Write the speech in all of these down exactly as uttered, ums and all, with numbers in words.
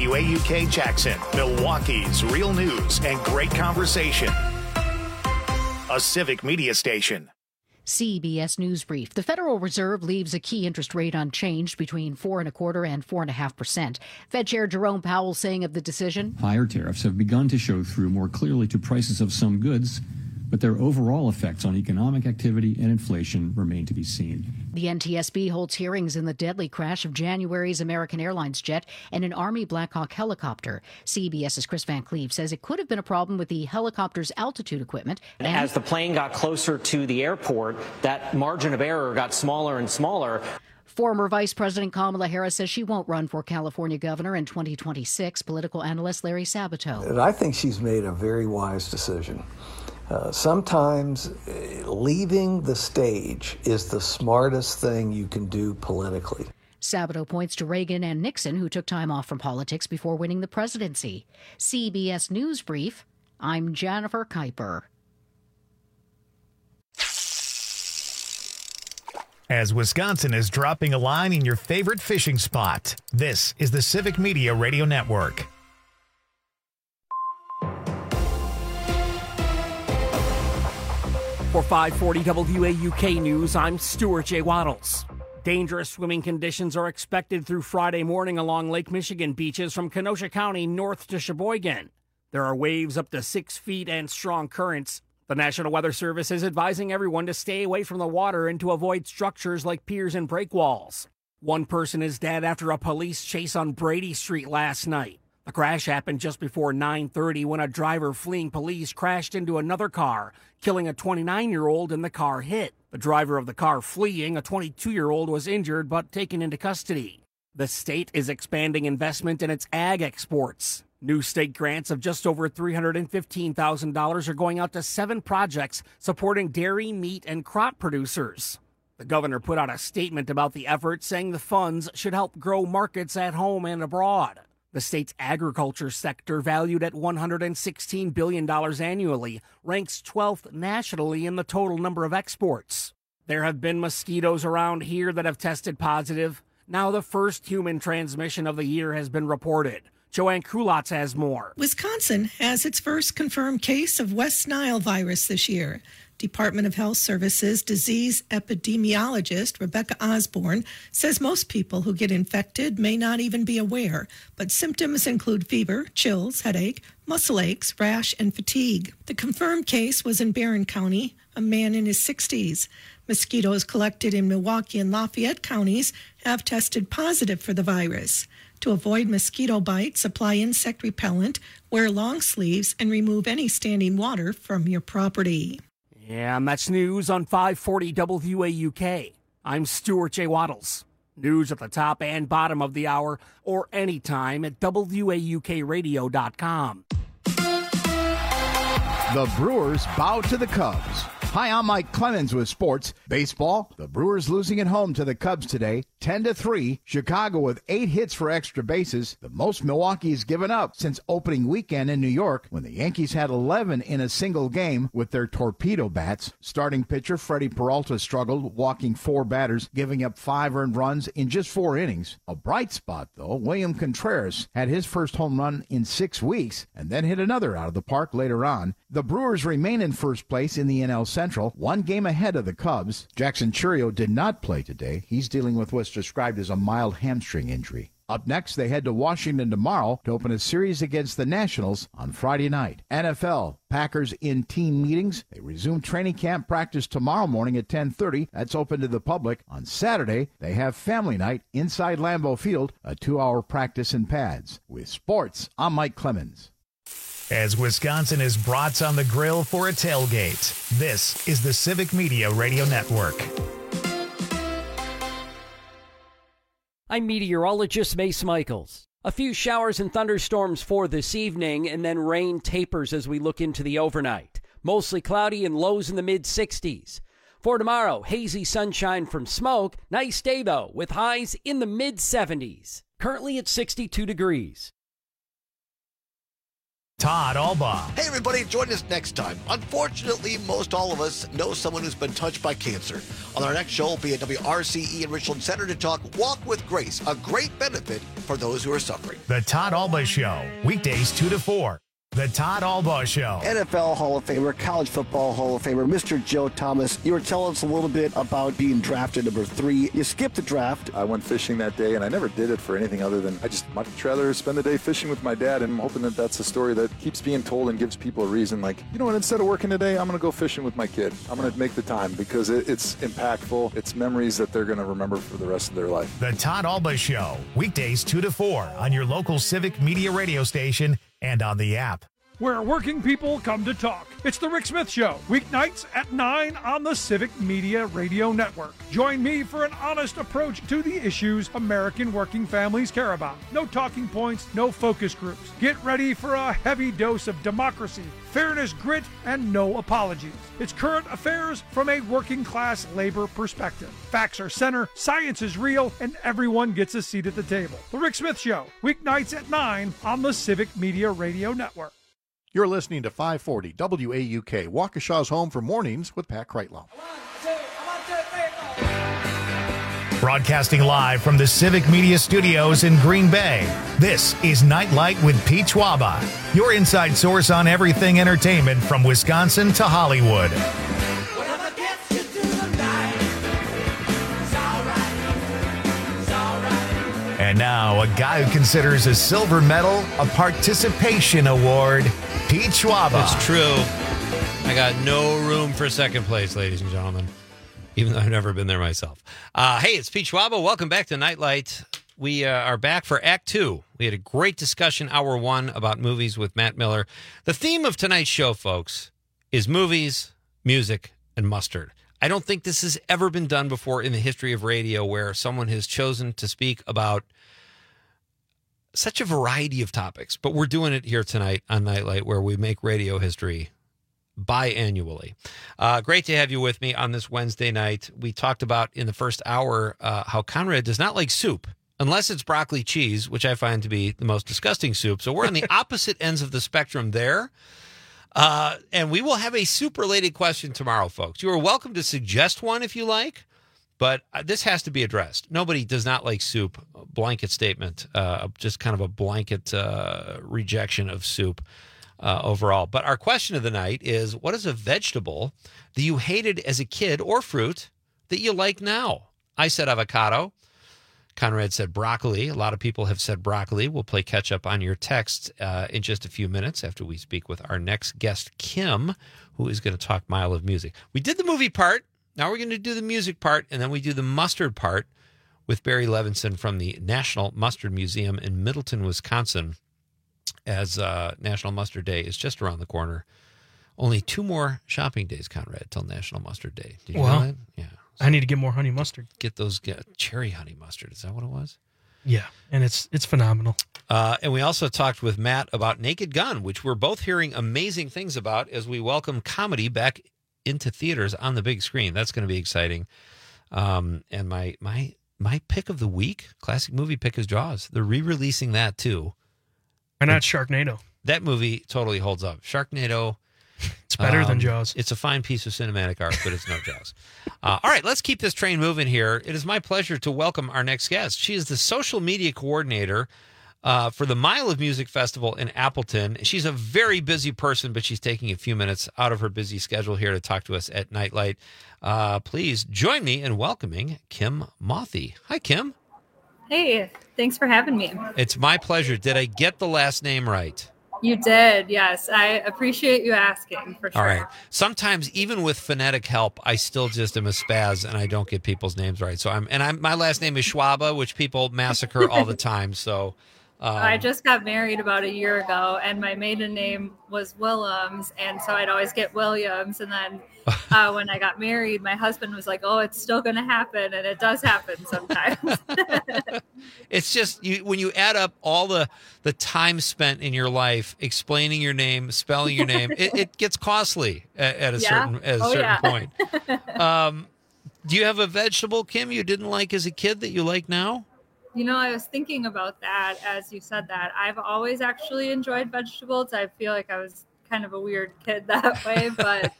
W A U K Jackson, Milwaukee's real news and great conversation. A Civic Media station. C B S News Brief. The Federal Reserve leaves a key interest rate unchanged between four and a quarter and four and a half percent. Fed Chair Jerome Powell saying of the decision, higher tariffs have begun to show through more clearly to prices of some goods, but their overall effects on economic activity and inflation remain to be seen. The N T S B holds hearings in the deadly crash of January's American Airlines jet and an Army Black Hawk helicopter. CBS's Chris Van Cleve says it could have been a problem with the helicopter's altitude equipment. And as the plane got closer to the airport, that margin of error got smaller and smaller. Former Vice President Kamala Harris says she won't run for California governor in twenty twenty-six. Political analyst Larry Sabato. And I think she's made a very wise decision. Uh, sometimes uh, leaving the stage is the smartest thing you can do politically. Sabato points to Reagan and Nixon, who took time off from politics before winning the presidency. C B S News Brief, I'm Jennifer Kuiper. As Wisconsin is dropping a line in your favorite fishing spot, this is the Civic Media Radio Network. For five forty W A U K News, I'm Stuart J. Waddles. Dangerous swimming conditions are expected through Friday morning along Lake Michigan beaches from Kenosha County north to Sheboygan. There are waves up to six feet and strong currents. The National Weather Service is advising everyone to stay away from the water and to avoid structures like piers and breakwalls. One person is dead after a police chase on Brady Street last night. The crash happened just before nine thirty when a driver fleeing police crashed into another car, killing a twenty-nine-year-old and the car hit. The driver of the car fleeing, a twenty-two-year-old, was injured but taken into custody. The state is expanding investment in its ag exports. New state grants of just over three hundred fifteen thousand dollars are going out to seven projects supporting dairy, meat, and crop producers. The governor put out a statement about the effort, saying the funds should help grow markets at home and abroad. The state's agriculture sector, valued at one hundred sixteen billion dollars annually, ranks twelfth nationally in the total number of exports. There have been mosquitoes around here that have tested positive. Now the first human transmission of the year has been reported. Joanne Kulatz has more. Wisconsin has its first confirmed case of West Nile virus this year. Department of Health Services disease epidemiologist Rebecca Osborne says most people who get infected may not even be aware, but symptoms include fever, chills, headache, muscle aches, rash, and fatigue. The confirmed case was in Barron County, a man in his sixties. Mosquitoes collected in Milwaukee and Lafayette counties have tested positive for the virus. To avoid mosquito bites, apply insect repellent, wear long sleeves, and remove any standing water from your property. Yeah, and that's news on five forty W A U K. I'm Stuart J. Waddles. News at the top and bottom of the hour or anytime at W A U K radio dot com. The Brewers bow to the Cubs. Hi, I'm Mike Clemens with sports. Baseball, the Brewers losing at home to the Cubs today, ten to three. Chicago with eight hits for extra bases, the most Milwaukee's given up since opening weekend in New York when the Yankees had eleven in a single game with their torpedo bats. Starting pitcher Freddie Peralta struggled, walking four batters, giving up five earned runs in just four innings. A bright spot, though, William Contreras had his first home run in six weeks and then hit another out of the park later on. The Brewers remain in first place in the N L Central, one game ahead of the Cubs. Jackson Chourio did not play today. He's dealing with what's described as a mild hamstring injury. Up next, they head to Washington tomorrow to open a series against the Nationals on Friday night. N F L, Packers in team meetings. They resume training camp practice tomorrow morning at ten thirty. That's open to the public. On Saturday, they have family night inside Lambeau Field, a two-hour practice in pads. With sports, I'm Mike Clemens. As Wisconsin is brats on the grill for a tailgate, this is the Civic Media Radio Network. I'm meteorologist Mace Michaels. A few showers and thunderstorms for this evening, and then rain tapers as we look into the overnight. Mostly cloudy and lows in the mid sixties. For tomorrow, hazy sunshine from smoke. Nice day, though, with highs in the mid seventies. Currently at sixty-two degrees. Todd Alba. Hey, everybody, join us next time. Unfortunately, most all of us know someone who's been touched by cancer. On our next show, we'll be at W R C E in Richland Center to talk Walk with Grace, a great benefit for those who are suffering. The Todd Alba Show, weekdays two to four. The Todd Alba Show. N F L Hall of Famer, College Football Hall of Famer, Mister Joe Thomas. You were telling us a little bit about being drafted number three. You skipped the draft. I went fishing that day, and I never did it for anything other than I just much rather spend the day fishing with my dad, and I'm hoping that that's a story that keeps being told and gives people a reason. Like, you know what, instead of working today, I'm going to go fishing with my kid. I'm going to make the time because it, it's impactful. It's memories that they're going to remember for the rest of their life. The Todd Alba Show, weekdays two to four on your local Civic Media radio station and on the app. Where working people come to talk. It's the Rick Smith Show, weeknights at nine on the Civic Media Radio Network. Join me for an honest approach to the issues American working families care about. No talking points, no focus groups. Get ready for a heavy dose of democracy, fairness, grit, and no apologies. It's current affairs from a working class labor perspective. Facts are center, science is real, and everyone gets a seat at the table. The Rick Smith Show, weeknights at nine on the Civic Media Radio Network. You're listening to five forty W A U K, Waukesha's home for mornings with Pat Kreitlow. Broadcasting live from the Civic Media Studios in Green Bay, this is Nightlight with Pete Schwaba, your inside source on everything entertainment from Wisconsin to Hollywood. And now, a guy who considers a silver medal a participation award, Pete Schwaba. It's true. I got no room for second place, ladies and gentlemen, even though I've never been there myself. Uh, hey, it's Pete Schwaba. Welcome back to Nightlight. We uh, are back for Act Two. We had a great discussion, Hour One, about movies with Matt Miller. The theme of tonight's show, folks, is movies, music, and mustard. I don't think this has ever been done before in the history of radio where someone has chosen to speak about such a variety of topics. But we're doing it here tonight on Nightlight where we make radio history biannually. Uh, great to have you with me on this Wednesday night. We talked about in the first hour uh, how Conrad does not like soup unless it's broccoli cheese, which I find to be the most disgusting soup. So we're on the opposite ends of the spectrum there. Uh, and we will have a soup-related question tomorrow, folks. You are welcome to suggest one if you like, but this has to be addressed. Nobody does not like soup. Blanket statement, uh, just kind of a blanket uh, rejection of soup uh, overall. But our question of the night is, what is a vegetable that you hated as a kid or fruit that you like now? I said avocado. Conrad said broccoli. A lot of people have said broccoli. We'll play catch up on your texts uh, in just a few minutes after we speak with our next guest, Kim, who is going to talk Mile of Music. We did the movie part. Now we're going to do the music part, and then we do the mustard part with Barry Levinson from the National Mustard Museum in Middleton, Wisconsin, as uh, National Mustard Day is just around the corner. Only two more shopping days, Conrad, till National Mustard Day. Did you well, know that? Yeah. I need to get more honey mustard. Get those get cherry honey mustard. Is that what it was? Yeah, and it's it's phenomenal. Uh, and we also talked with Matt about Naked Gun, which we're both hearing amazing things about as we welcome comedy back into theaters on the big screen. That's going to be exciting. Um, and my my my pick of the week, classic movie pick, is Jaws. They're re-releasing that too. Why not Sharknado? That movie totally holds up. Sharknado. It's better um, than Jaws. It's a fine piece of cinematic art, but it's no Jaws. Uh, all right, let's keep this train moving here. It is my pleasure to welcome our next guest. She is the social media coordinator uh, for the Mile of Music Festival in Appleton. She's a very busy person, but she's taking a few minutes out of her busy schedule here to talk to us at Nightlight. Uh, please join me in welcoming Kim Mothy. Hi, Kim. Hey, thanks for having me. It's my pleasure. Did I get the last name right? You did, yes. I appreciate you asking, for sure. All right. Sometimes, even with phonetic help, I still just am a spaz and I don't get people's names right. So I'm, and I'm, my last name is Schwaba, which people massacre all the time. So um, I just got married about a year ago, and my maiden name was Willems, and so I'd always get Williams. And then uh, when I got married, my husband was like, "Oh, it's still going to happen," and it does happen sometimes. It's just you, when you add up all the the time spent in your life explaining your name, spelling your name, it, it gets costly at, at a yeah. certain at a oh, certain yeah. point. Um, do you have a vegetable, Kim, you didn't like as a kid that you like now? You know, I was thinking about that as you said that. I've always actually enjoyed vegetables. I feel like I was kind of a weird kid that way, but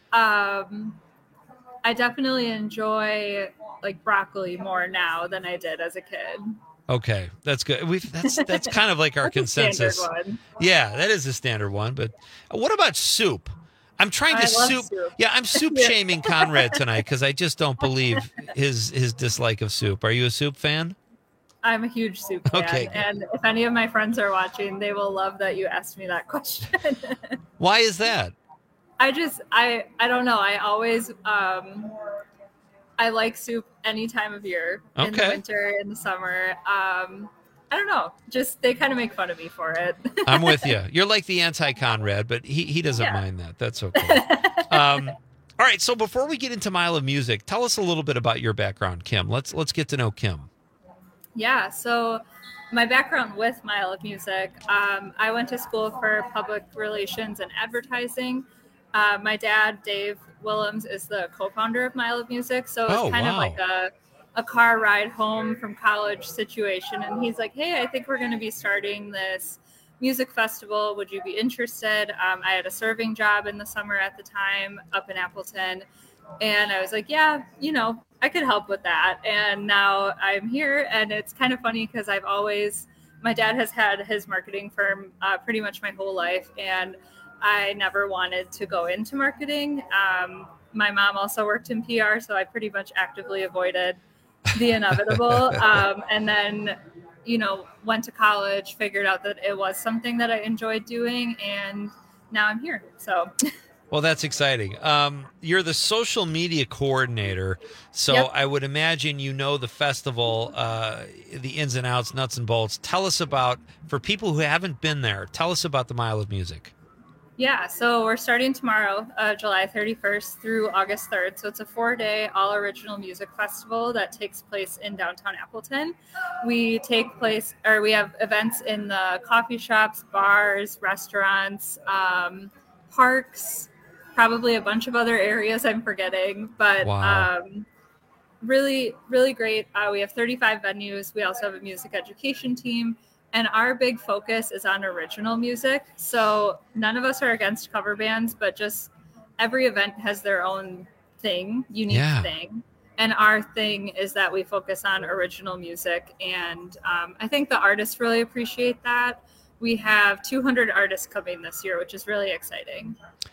um, I definitely enjoy like broccoli more now than I did as a kid. Okay, that's good. We've that's that's kind of like our That's a consensus. standard one. Yeah, that is a standard one. But what about soup? I'm trying to I love soup. soup. Yeah, I'm soup Yeah. shaming Conrad tonight because I just don't believe his his dislike of soup. Are you a soup fan? I'm a huge soup fan, Okay, good. and if any of my friends are watching, they will love that you asked me that question. Why is that? I just, I, I don't know. I always, um, I like soup any time of year, in the Okay. winter, in the summer. Um, I don't know. Just they kind of make fun of me for it. I'm with you. You're like the anti-Conrad, but he he doesn't Yeah. mind that. That's okay. um, all right. So before we get into Mile of Music, tell us a little bit about your background, Kim. Let's let's get to know Kim. Yeah, so my background with Mile of Music, um, I went to school for public relations and advertising. Uh, my dad, Dave Willems, is the co-founder of Mile of Music, so it's Oh, kind wow. of like a, a car ride home from college situation. And he's like, hey, I think we're going to be starting this music festival. Would you be interested? Um, I had a serving job in the summer at the time up in Appleton. And I was like, yeah, you know, I could help with that. And now I'm here. And it's kind of funny because I've always, my dad has had his marketing firm uh, pretty much my whole life. And I never wanted to go into marketing. Um, my mom also worked in P R, so I pretty much actively avoided the inevitable. um, and then, you know, went to college, figured out that it was something that I enjoyed doing. And now I'm here. So Well, that's exciting. Um, you're the social media coordinator, so Yep. I would imagine you know the festival, uh, the ins and outs, nuts and bolts. Tell us about, for people who haven't been there, tell us about the Mile of Music. Yeah, so we're starting tomorrow, uh, July thirty-first through August third. So it's a four-day all-original music festival that takes place in downtown Appleton. We take place, or we have events in the coffee shops, bars, restaurants, um, parks, probably a bunch of other areas I'm forgetting, but Wow. um, really, really great. Uh, we have thirty-five venues. We also have a music education team. And our big focus is on original music. So none of us are against cover bands, but just every event has their own thing, unique Yeah. thing. And our thing is that we focus on original music. And um, I think the artists really appreciate that. We have two hundred artists coming this year, which is really exciting.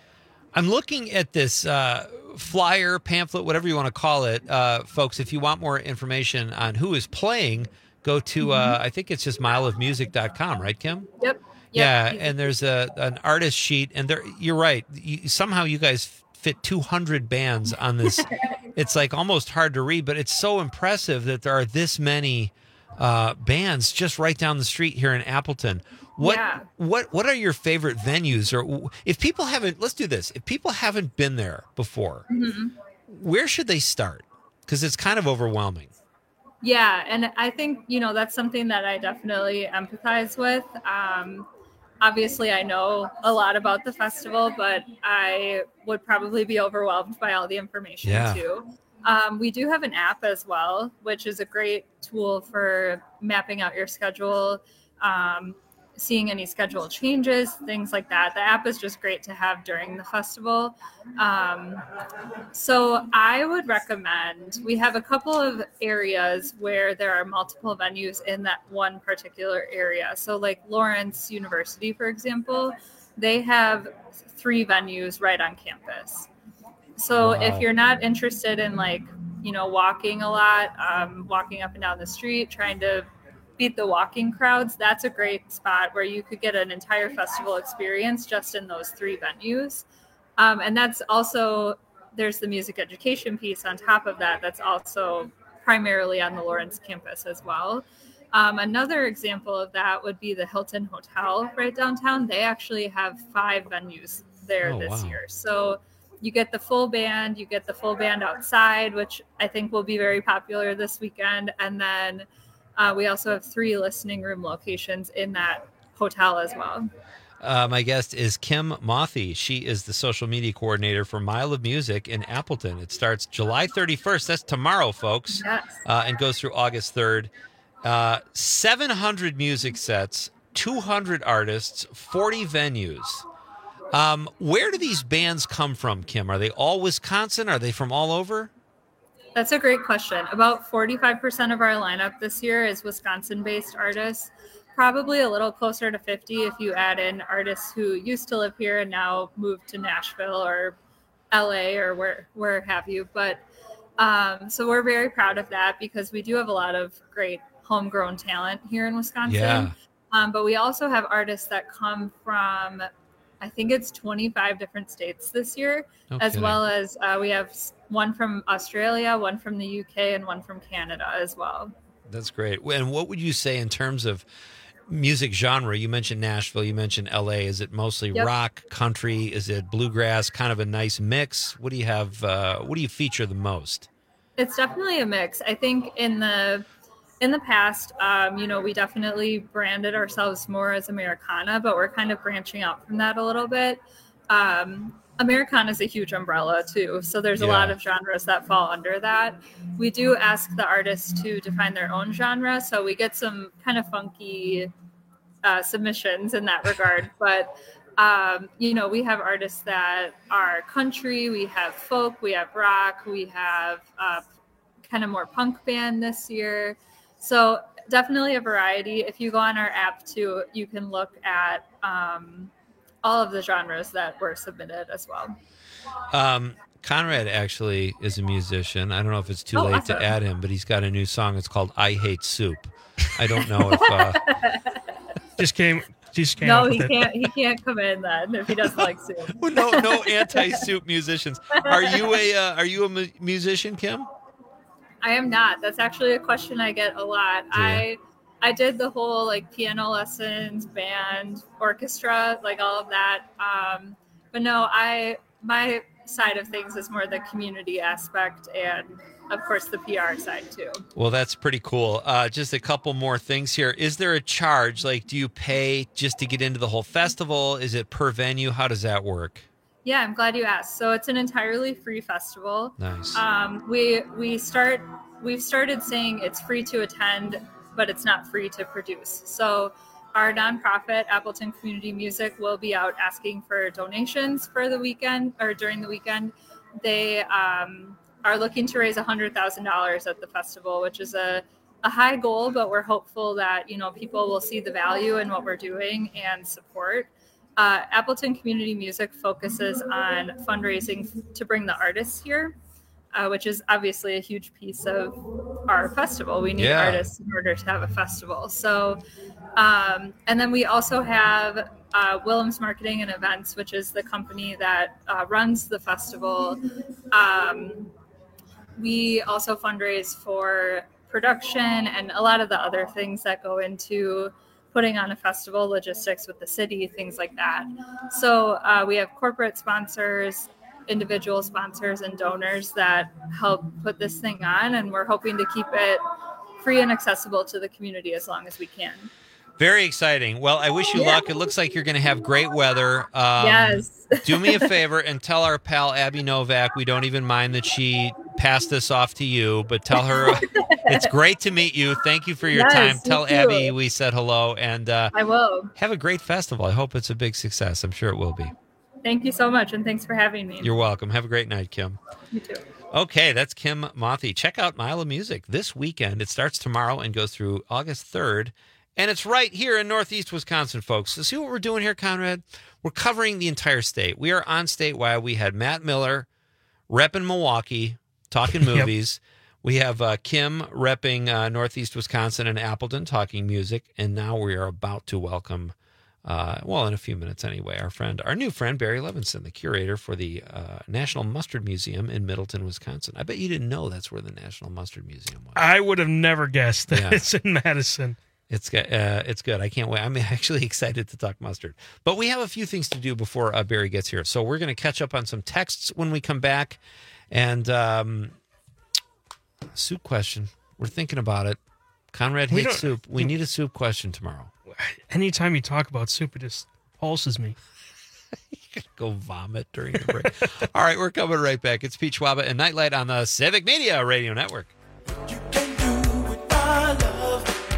I'm looking at this uh, flyer, pamphlet, whatever you want to call it. Uh, folks, if you want more information on who is playing, go to, uh, I think it's just mile of music dot com, right, Kim? Yep. Yeah, Yep. and there's a an artist sheet, and there you're right. You, somehow you guys fit two hundred bands on this. It's like almost hard to read, but it's so impressive that there are this many uh, bands just right down the street here in Appleton. What Yeah. what what are your favorite venues? Or if people haven't, let's do this. If people haven't been there before, Mhm. where should they start? Because it's kind of overwhelming. Yeah, and I think, you know, that's something that I definitely empathize with. Um, obviously, I know a lot about the festival, but I would probably be overwhelmed by all the information Yeah. too. Um, we do have an app as well, which is a great tool for mapping out your schedule, um, seeing any schedule changes, things like that. The app is just great to have during the festival. Um, so I would recommend, we have a couple of areas where there are multiple venues in that one particular area. So like Lawrence University, for example, they have three venues right on campus. So Wow. if you're not interested in like, you know, walking a lot, um, walking up and down the street, trying to beat the walking crowds, that's a great spot where you could get an entire festival experience just in those three venues. Um, and that's also, there's the music education piece on top of that. That's also primarily on the Lawrence campus as well. Um, another example of that would be the Hilton Hotel right downtown. They actually have five venues there Oh, this wow. year. So you get the full band, you get the full band outside, which I think will be very popular this weekend. And then uh, we also have three listening room locations in that hotel as well. Uh, my guest is Kim Mothy. She is the social media coordinator for Mile of Music in Appleton. It starts July thirty-first. That's tomorrow, folks, Yes. uh, and goes through August third. Uh, seven hundred music sets, two hundred artists, forty venues. Um, where do these bands come from, Kim? Are they all Wisconsin? Are they from all over? That's a great question. About forty-five percent of our lineup this year is Wisconsin-based artists. Probably a little closer to fifty if you add in artists who used to live here and now moved to Nashville or L A or where, where have you. But um, so we're very proud of that because we do have a lot of great homegrown talent here in Wisconsin. Yeah. Um, but we also have artists that come from, I think it's twenty-five different states this year, No as kidding. well as uh, we have one from Australia, one from the U K, and one from Canada as well. That's great. And what would you say in terms of music genre? You mentioned Nashville, you mentioned L A. Is it mostly Yep. rock, country? Is it bluegrass? Kind of a nice mix. What do you have? Uh, what do you feature the most? It's definitely a mix. I think in the in the past, um, you know, we definitely branded ourselves more as Americana, but we're kind of branching out from that a little bit. Um, Americana is a huge umbrella too, so there's a Yeah. lot of genres that fall under that. We do ask the artists to define their own genre, so we get some kind of funky uh, submissions in that regard. But um, you know, we have artists that are country, we have folk, we have rock, we have uh, kind of more punk band this year. So definitely a variety. If you go on our app too, you can look at um, all of the genres that were submitted as well. Um, Conrad actually is a musician. I don't know if it's too Oh, late awesome. to add him, but he's got a new song. It's called "I Hate Soup." I don't know if uh, Just came. Just came. No, up he with it. can't. He can't come in then if he doesn't like soup. no no anti-soup musicians. Are you a uh, are you a mu- musician, Kim? I am not. That's actually a question I get a lot. I I did the whole like piano lessons, band, orchestra, like all of that. Um, but no, I my side of things is more the community aspect and of course the P R side too. Well, that's pretty cool. Uh, just a couple more things here. Is there a charge? Like, do you pay just to get into the whole festival? Is it per venue? How does that work? Yeah, I'm glad you asked. So it's an entirely free festival. Nice. Um, we we start we've started saying it's free to attend, but it's not free to produce. So our nonprofit Appleton Community Music will be out asking for donations for the weekend or during the weekend. They um, are looking to raise one hundred thousand dollars at the festival, which is a, a high goal, but we're hopeful that, you know, people will see the value in what we're doing and support. Uh, Appleton Community Music focuses on fundraising to bring the artists here, uh, which is obviously a huge piece of our festival. We need Yeah. artists in order to have a festival. So, um, and then we also have uh, Willems Marketing and Events, which is the company that uh, runs the festival. Um, we also fundraise for production and a lot of the other things that go into putting on a festival, logistics with the city, things like that. So uh, we have corporate sponsors, individual sponsors, and donors that help put this thing on, and we're hoping to keep it free and accessible to the community as long as we can. Very exciting. Well, I wish you Yeah. luck. It looks like you're going to have great weather. Um, Yes. do me a favor and tell our pal Abby Novak we don't even mind that she passed this off to you, but tell her it's great to meet you. Thank you for your Yes, time. you Tell too. Abby we said hello, and uh, I will. have a great festival. I hope it's a big success. I'm sure it will be. Thank you so much, and thanks for having me. You're welcome. Have a great night, Kim. You too. Okay, that's Kim Mothy. Check out Mile of Music this weekend. It starts tomorrow and goes through August third. And it's right here in Northeast Wisconsin, folks. So see what we're doing here, Conrad? We're covering the entire state. We are on statewide. We had Matt Miller repping Milwaukee, talking movies. We have uh, Kim repping uh, Northeast Wisconsin and Appleton, talking music. And now we are about to welcome, uh, well, in a few minutes anyway, our friend, our new friend, Barry Levinson, the curator for the uh, National Mustard Museum in Middleton, Wisconsin. I bet you didn't know that's where the National Mustard Museum was. I would have never guessed that Yeah. it's in Madison. It's good. Uh, it's good. I can't wait. I'm actually excited to talk mustard. But we have a few things to do before uh, Barry gets here. So we're going to catch up on some texts when we come back. And um, soup question. We're thinking about it. Conrad We hates don't- soup. We need a soup question tomorrow. Anytime you talk about soup, it just pulses me. Go vomit during the break. All right, we're coming right back. It's Pete Schwaba and Nightlight on the Civic Media Radio Network. I love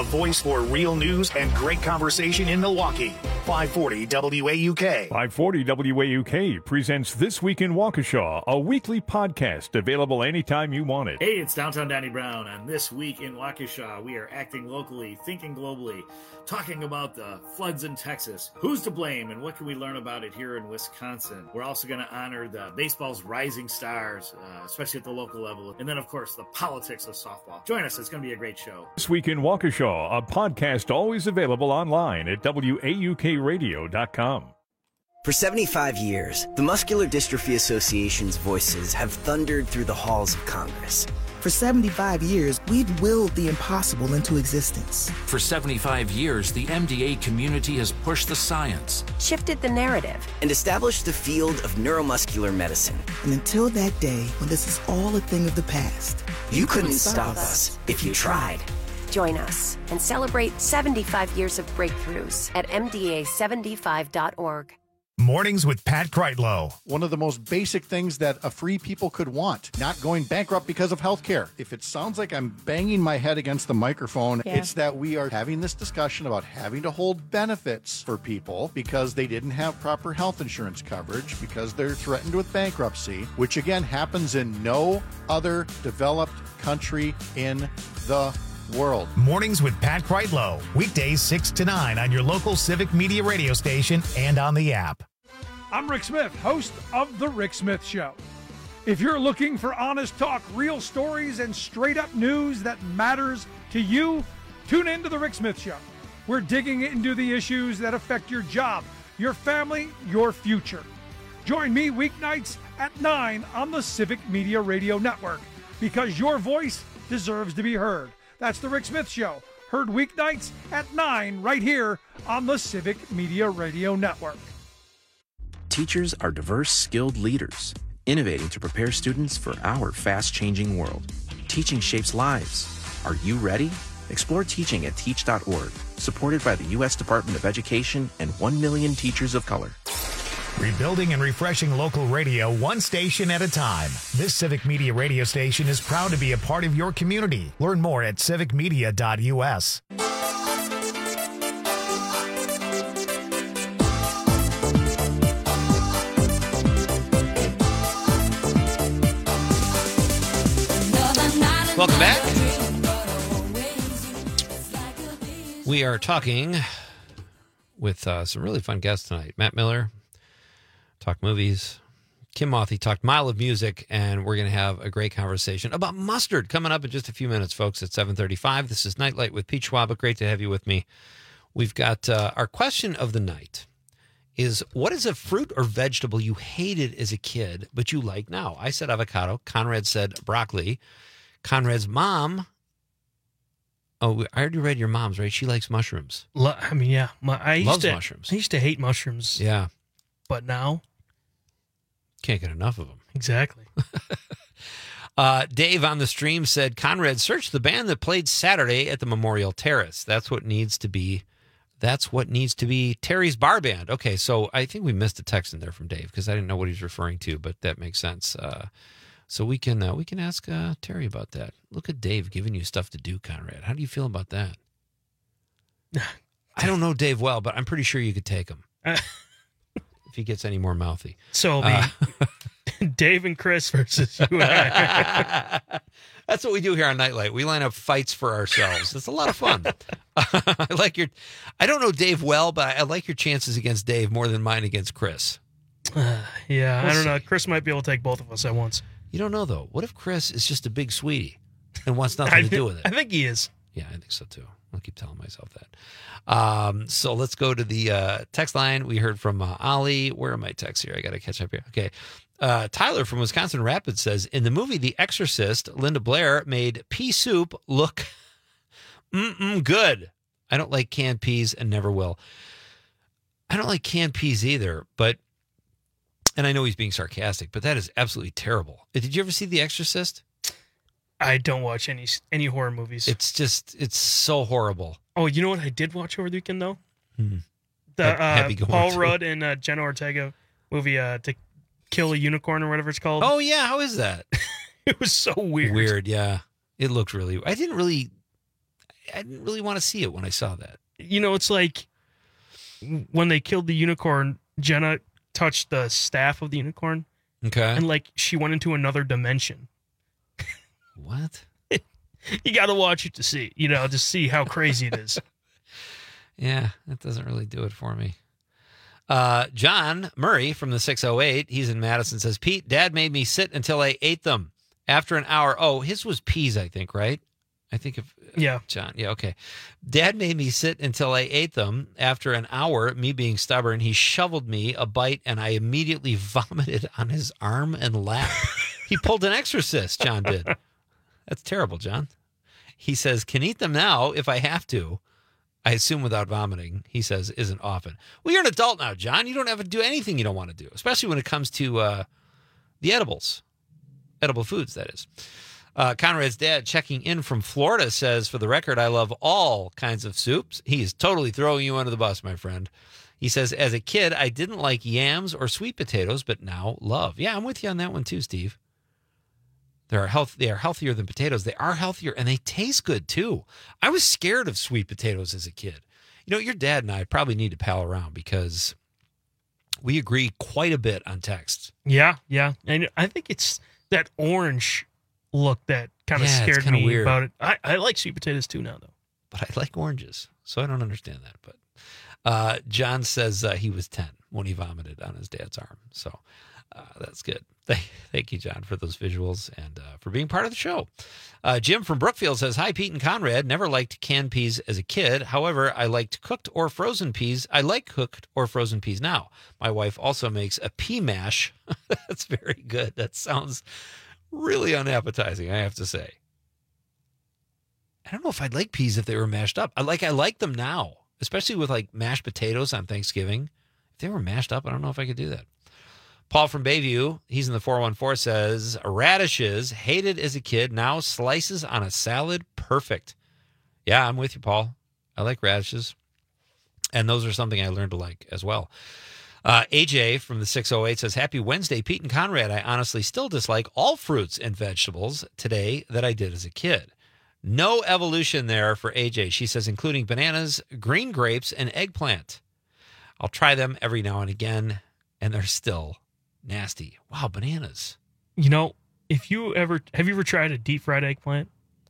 a voice for real news and great conversation in Milwaukee. five forty W A U K. five forty W A U K presents This Week in Waukesha, a weekly podcast available anytime you want it. Hey, it's Downtown Danny Brown, and This Week in Waukesha, we are acting locally, thinking globally, talking about the floods in Texas. Who's to blame, and what can we learn about it here in Wisconsin? We're also going to honor the baseball's rising stars, uh, especially at the local level, and then, of course, the politics of softball. Join us. It's going to be a great show. This Week in Waukesha, a podcast always available online at W A U K radio dot com. For seventy-five years, the Muscular Dystrophy Association's voices have thundered through the halls of Congress. For seventy-five years, we've willed the impossible into existence. For seventy-five years, the M D A community has pushed the science, shifted the narrative, and established the field of neuromuscular medicine. And until that day, when this is all a thing of the past, you, you couldn't, couldn't stop us if you tried. Join us and celebrate seventy-five years of breakthroughs at M D A seventy-five dot org. Mornings with Pat Kreitlow. One of the most basic things that a free people could want, not going bankrupt because of health care. If it sounds like I'm banging my head against the microphone, yeah. It's that we are having this discussion about having to hold benefits for people because they didn't have proper health insurance coverage, because they're threatened with bankruptcy, which again happens in no other developed country in the world. Mornings with Pat Kreitlow. Weekdays six to nine on your local Civic Media radio station and on the app. I'm Rick Smith, host of The Rick Smith Show. If you're looking for honest talk, real stories, and straight-up news that matters to you, tune in to The Rick Smith Show. We're digging into the issues that affect your job, your family, your future. Join me weeknights at nine on the Civic Media Radio Network, because your voice deserves to be heard. That's The Rick Smith Show, heard weeknights at nine right here on the Civic Media Radio Network. Teachers are diverse, skilled leaders, innovating to prepare students for our fast-changing world. Teaching shapes lives. Are you ready? Explore teaching at teach dot org, supported by the U S Department of Education and one million teachers of color. Rebuilding and refreshing local radio one station at a time. This Civic Media radio station is proud to be a part of your community. Learn more at civic media dot U S. Welcome back. We are talking with uh, some really fun guests tonight. Matt Miller, talk movies. Kim Mothy talked Mile of Music, and we're going to have a great conversation about mustard coming up in just a few minutes, folks, at seven thirty-five. This is Nightlight with Pete Schwaba. Great to have you with me. We've got uh, our question of the night is, what is a fruit or vegetable you hated as a kid, but you like now? I said avocado. Conrad said broccoli. Conrad's mom, oh, I already read your mom's, right? She likes mushrooms. Lo- I mean, yeah. My, I used Loves to, mushrooms. I used to hate mushrooms. Yeah. But now? Can't get enough of them. Exactly. uh, Dave on the stream said, Conrad, search the band that played Saturday at the Memorial Terrace. That's what needs to be, that's what needs to be Terry's Bar Band. Okay, so I think we missed a text in there from Dave because I didn't know what he's referring to, but that makes sense. Uh, so we can uh, we can ask uh, Terry about that. Look at Dave giving you stuff to do, Conrad. How do you feel about that? I don't know Dave well, but I'm pretty sure you could take him. Uh, if he gets any more mouthy. So it'll be uh, Dave and Chris versus you and I. That's what we do here on Nightlight. We line up fights for ourselves. It's a lot of fun. I like your. I don't know Dave well, but I like your chances against Dave more than mine against Chris. Uh, yeah, We'll I don't see. know. Chris might be able to take both of us at once. You don't know though. What if Chris is just a big sweetie and wants nothing I to thi- do with it? I think he is. Yeah, I think so too. I'll keep telling myself that. Um, so let's go to the uh, text line. We heard from uh, Ollie. Where are my texts here? I got to catch up here. Okay. Uh, Tyler from Wisconsin Rapids says, in the movie The Exorcist, Linda Blair made pea soup look mm-mm good. I don't like canned peas and never will. I don't like canned peas either, but, and I know he's being sarcastic, but that is absolutely terrible. Did you ever see The Exorcist? I don't watch any any horror movies. It's just, it's so horrible. Oh, you know what I did watch over the weekend, though? Hmm. The Hap- uh, happy going Paul to. Rudd and uh, Jenna Ortega movie, uh, To Kill a Unicorn or whatever it's called. Oh, yeah. How is that? It was so weird. Weird, yeah. It looked really, I didn't really, I didn't really want to see it when I saw that. You know, it's like when they killed the unicorn, Jenna touched the staff of the unicorn. Okay. And like she went into another dimension. What? You got to watch it to see, you know, to see how crazy it is. Yeah, that doesn't really do it for me. Uh, John Murray from the six oh eight, he's in Madison, says, Pete, Dad made me sit until I ate them. After an hour, oh, his was peas, I think, right? I think of uh, yeah, John. Yeah, okay. Dad made me sit until I ate them. After an hour, me being stubborn, he shoveled me a bite and I immediately vomited on his arm and lap. He pulled an exorcist, John did. That's terrible, John. He says, can eat them now if I have to. I assume without vomiting, he says, isn't often. Well, you're an adult now, John. You don't have to do anything you don't want to do, especially when it comes to uh, the edibles. Edible foods, that is. Uh, Conrad's dad, checking in from Florida, says, for the record, I love all kinds of soups. He is totally throwing you under the bus, my friend. He says, as a kid, I didn't like yams or sweet potatoes, but now love. Yeah, I'm with you on that one too, Steve. They are health. They are healthier than potatoes. They are healthier, and they taste good, too. I was scared of sweet potatoes as a kid. You know, your dad and I probably need to pal around because we agree quite a bit on text. Yeah, yeah. And I think it's that orange look that kind of Yeah, it's scared kinda me weird. about it. I, I like sweet potatoes, too, now, though. But I like oranges, so I don't understand that. But uh, John says uh, he was ten when he vomited on his dad's arm. So uh, that's good. Thank, thank you, John, for those visuals and uh, for being part of the show. Uh, Jim from Brookfield says, hi, Pete and Conrad. Never liked canned peas as a kid. However, I liked cooked or frozen peas. I like cooked or frozen peas now. My wife also makes a pea mash. That's very good. That sounds really unappetizing, I have to say. I don't know if I'd like peas if they were mashed up. I like I like them now, especially with like mashed potatoes on Thanksgiving. If they were mashed up, I don't know if I could do that. Paul from Bayview, he's in the four one four, says, radishes, hated as a kid, now slices on a salad, perfect. Yeah, I'm with you, Paul. I like radishes. And those are something I learned to like as well. Uh, A J from the six oh eight says, happy Wednesday, Pete and Conrad. I honestly still dislike all fruits and vegetables today that I did as a kid. No evolution there for A J. She says, including bananas, green grapes, and eggplant. I'll try them every now and again, and they're still nasty. Wow, bananas. You know, if you ever, have you ever tried a deep fried eggplant?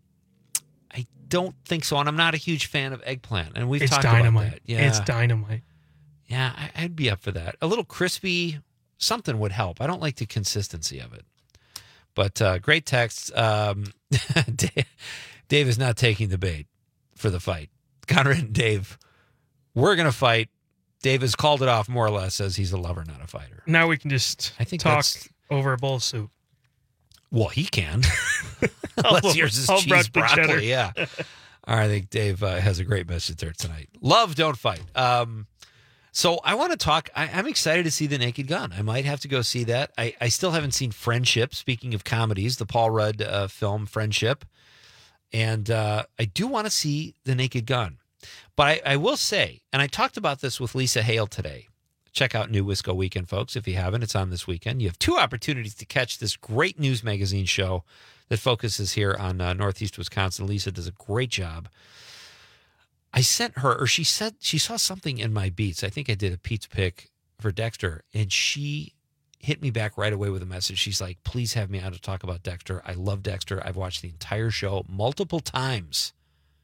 I don't think so, and I'm not a huge fan of eggplant, and we've It's talked dynamite. about that. Yeah. It's dynamite. Yeah, I, I'd be up for that. A little crispy, something would help. I don't like the consistency of it. But uh, great text. Um, Dave, Dave is not taking the bait for the fight. Conrad and Dave, we're going to fight. Dave has called it off more or less, says he's a lover, not a fighter. Now we can just I think talk that's- over a bowl of soup. Well, he can. I'll- Unless yours is I'll cheese brush the cheddar. broccoli. Yeah. All right, I think Dave uh, has a great message there tonight. Love, don't fight. Um, so I want to talk. I, I'm excited to see The Naked Gun. I might have to go see that. I, I still haven't seen Friendship. Speaking of comedies, the Paul Rudd uh, film Friendship. And uh, I do want to see The Naked Gun. But I, I will say, and I talked about this with Lisa Hale today. Check out New Wisco Weekend, folks. If you haven't, it's on this weekend. You have two opportunities to catch this great news magazine show that focuses here on uh, Northeast Wisconsin. Lisa does a great job. I sent her, or she said she saw something in my beats. I think I did a Pete's pick for Dexter, and she hit me back right away with a message. She's like, please have me on to talk about Dexter. I love Dexter. I've watched the entire show multiple times.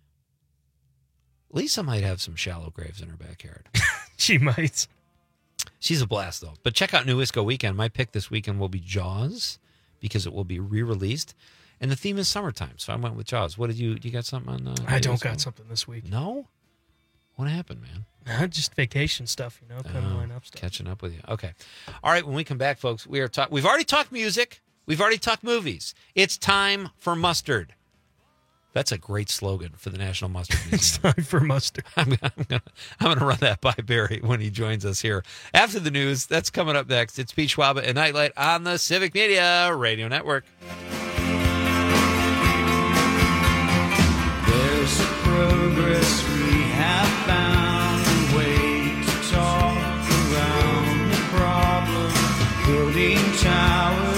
Lisa might have some shallow graves in her backyard. She might. She's a blast, though. But check out New Wisco Weekend. My pick this weekend will be Jaws because it will be re-released. And the theme is summertime, so I went with Jaws. What did you, you got something on? Uh, I don't Wisco? got something this week. No? What happened, man? Uh, just vacation stuff, you know, kind of Oh, line up stuff. Catching up with you. Okay. All right, when we come back, folks, we are talk- we've already talked music. We've already talked movies. It's time for mustard. That's a great slogan for the National Mustard Museum. It's time for mustard. I'm, I'm going I'm to run that by Barry when he joins us here. After the news, that's coming up next. It's Pete Schwaba and Nightlight on the Civic Media Radio Network. There's progress we have found a way to talk around the problem. Building tower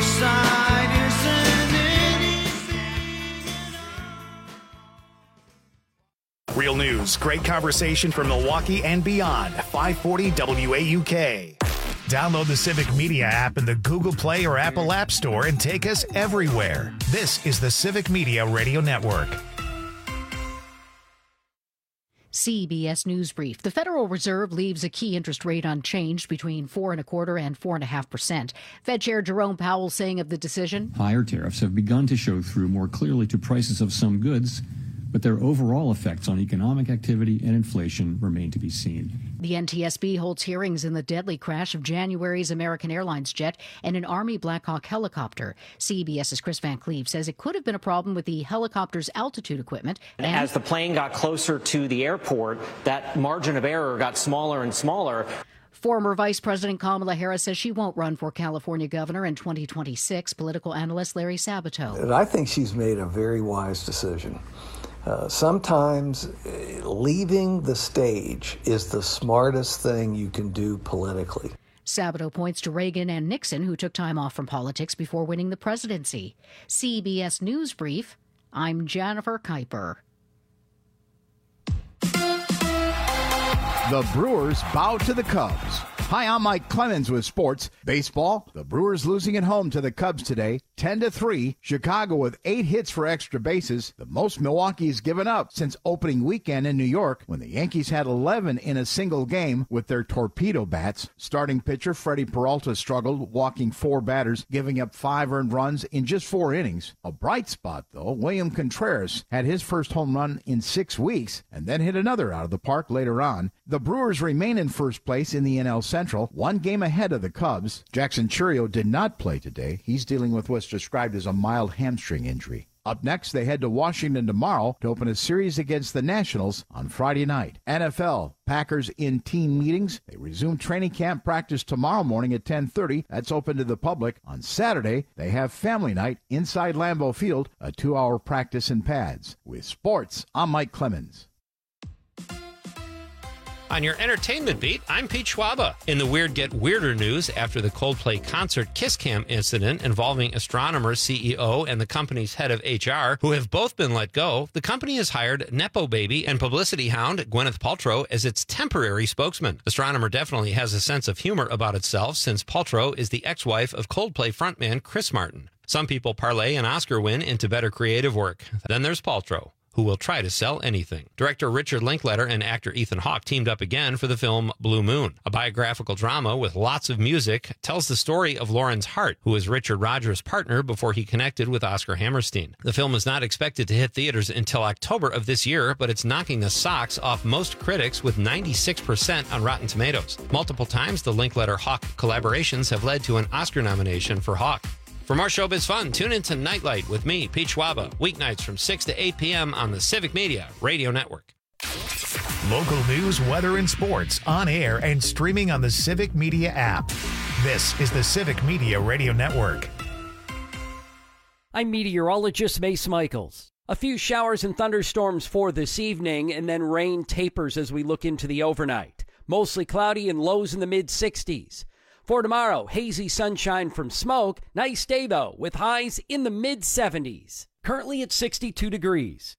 foresight isn't anything. News. Great conversation from Milwaukee and beyond. five forty W A U K. Download the Civic Media app in the Google Play or Apple App Store and take us everywhere. This is the Civic Media Radio Network. C B S News Brief. The Federal Reserve leaves a key interest rate unchanged between four and a quarter and four and a half percent. Fed Chair Jerome Powell saying of the decision, higher tariffs have begun to show through more clearly to prices of some goods, but their overall effects on economic activity and inflation remain to be seen. The N T S B holds hearings in the deadly crash of January's American Airlines jet and an Army Black Hawk helicopter. CBS's Chris Van Cleve says it could have been a problem with the helicopter's altitude equipment. And as the plane got closer to the airport, that margin of error got smaller and smaller. Former Vice President Kamala Harris says she won't run for California governor in twenty twenty-six. Political analyst Larry Sabato. And I think she's made a very wise decision. Uh, sometimes uh, leaving the stage is the smartest thing you can do politically. Sabato points to Reagan and Nixon, who took time off from politics before winning the presidency. C B S News Brief, I'm Jennifer Kuiper. The Brewers bow to the Cubs. Hi, I'm Mike Clemens with sports. Baseball, the Brewers losing at home to the Cubs today, ten to three. Chicago with eight hits for extra bases, the most Milwaukee's given up since opening weekend in New York when the Yankees had eleven in a single game with their torpedo bats. Starting pitcher Freddie Peralta struggled, walking four batters, giving up five earned runs in just four innings. A bright spot, though, William Contreras had his first home run in six weeks and then hit another out of the park later on. The Brewers remain in first place in the N L Central, one game ahead of the Cubs. Jackson Chourio did not play today. He's dealing with what's described as a mild hamstring injury. Up next, they head to Washington tomorrow to open a series against the Nationals on Friday night. N F L, Packers in team meetings. They resume training camp practice tomorrow morning at ten thirty. That's open to the public. On Saturday, they have family night inside Lambeau Field, a two-hour practice in pads. With sports, I'm Mike Clemens. On your entertainment beat, I'm Pete Schwaba. In the Weird Get Weirder news, after the Coldplay concert Kiss Cam incident involving Astronomer's C E O and the company's head of H R, who have both been let go, the company has hired Nepo baby and publicity hound Gwyneth Paltrow as its temporary spokesman. Astronomer definitely has a sense of humor about itself, since Paltrow is the ex-wife of Coldplay frontman Chris Martin. Some people parlay an Oscar win into better creative work. Then there's Paltrow, who will try to sell anything. Director Richard Linklater and actor Ethan Hawke teamed up again for the film Blue Moon. A biographical drama with lots of music tells the story of Lawrence Hart, who was Richard Rodgers' partner before he connected with Oscar Hammerstein. The film is not expected to hit theaters until October of this year, but it's knocking the socks off most critics with ninety-six percent on Rotten Tomatoes. Multiple times, the Linklater-Hawke collaborations have led to an Oscar nomination for Hawke. For more showbiz fun, tune into Nightlight with me, Pete Schwaba, weeknights from six to eight p.m. on the Civic Media Radio Network. Local news, weather, and sports on air and streaming on the Civic Media app. This is the Civic Media Radio Network. I'm meteorologist Mace Michaels. A few showers and thunderstorms for this evening, and then rain tapers as we look into the overnight. Mostly cloudy and lows in the mid sixties. For tomorrow, hazy sunshine from smoke. Nice day, though, with highs in the mid seventies. Currently at sixty-two degrees.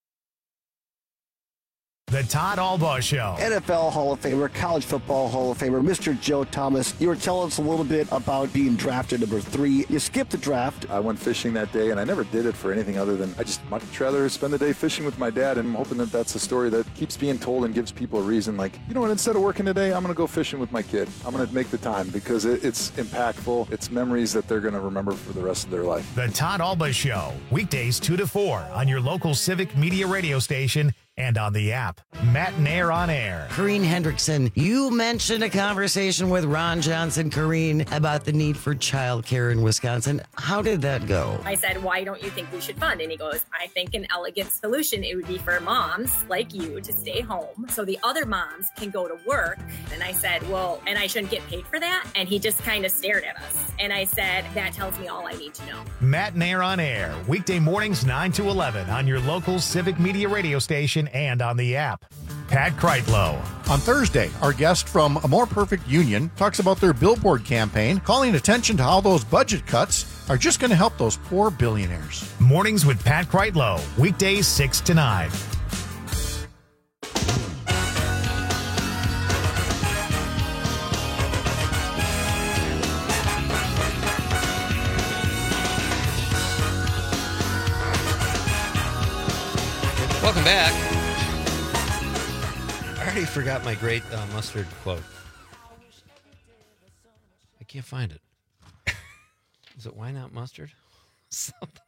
The Todd Albaugh Show. N F L Hall of Famer, college football Hall of Famer, Mister Joe Thomas. You were telling us a little bit about being drafted number three. You skipped the draft. I went fishing that day, and I never did it for anything other than I just much rather spend the day fishing with my dad, and I'm hoping that that's a story that keeps being told and gives people a reason. Like, you know what, instead of working today, I'm going to go fishing with my kid. I'm going to make the time because it, it's impactful. It's memories that they're going to remember for the rest of their life. The Todd Albaugh Show, weekdays two to four on your local Civic Media radio station and on the app. Matt Nair on air. Corrine Hendrickson, you mentioned a conversation with Ron Johnson, Corrine, about the need for childcare in Wisconsin. How did that go? I said, why don't you think we should fund? And he goes, I think an elegant solution, it would be for moms like you to stay home so the other moms can go to work. And I said, well, and I shouldn't get paid for that? And he just kind of stared at us. And I said, that tells me all I need to know. Matt Nair on air, weekday mornings nine to eleven on your local Civic Media radio station and on the app. Pat Kreitlow. On Thursday, our guest from A More Perfect Union talks about their billboard campaign, calling attention to how those budget cuts are just going to help those poor billionaires. Mornings with Pat Kreitlow, weekdays six to nine. back. I already forgot my great uh, mustard quote. I can't find it. Is it why not mustard? Something like that.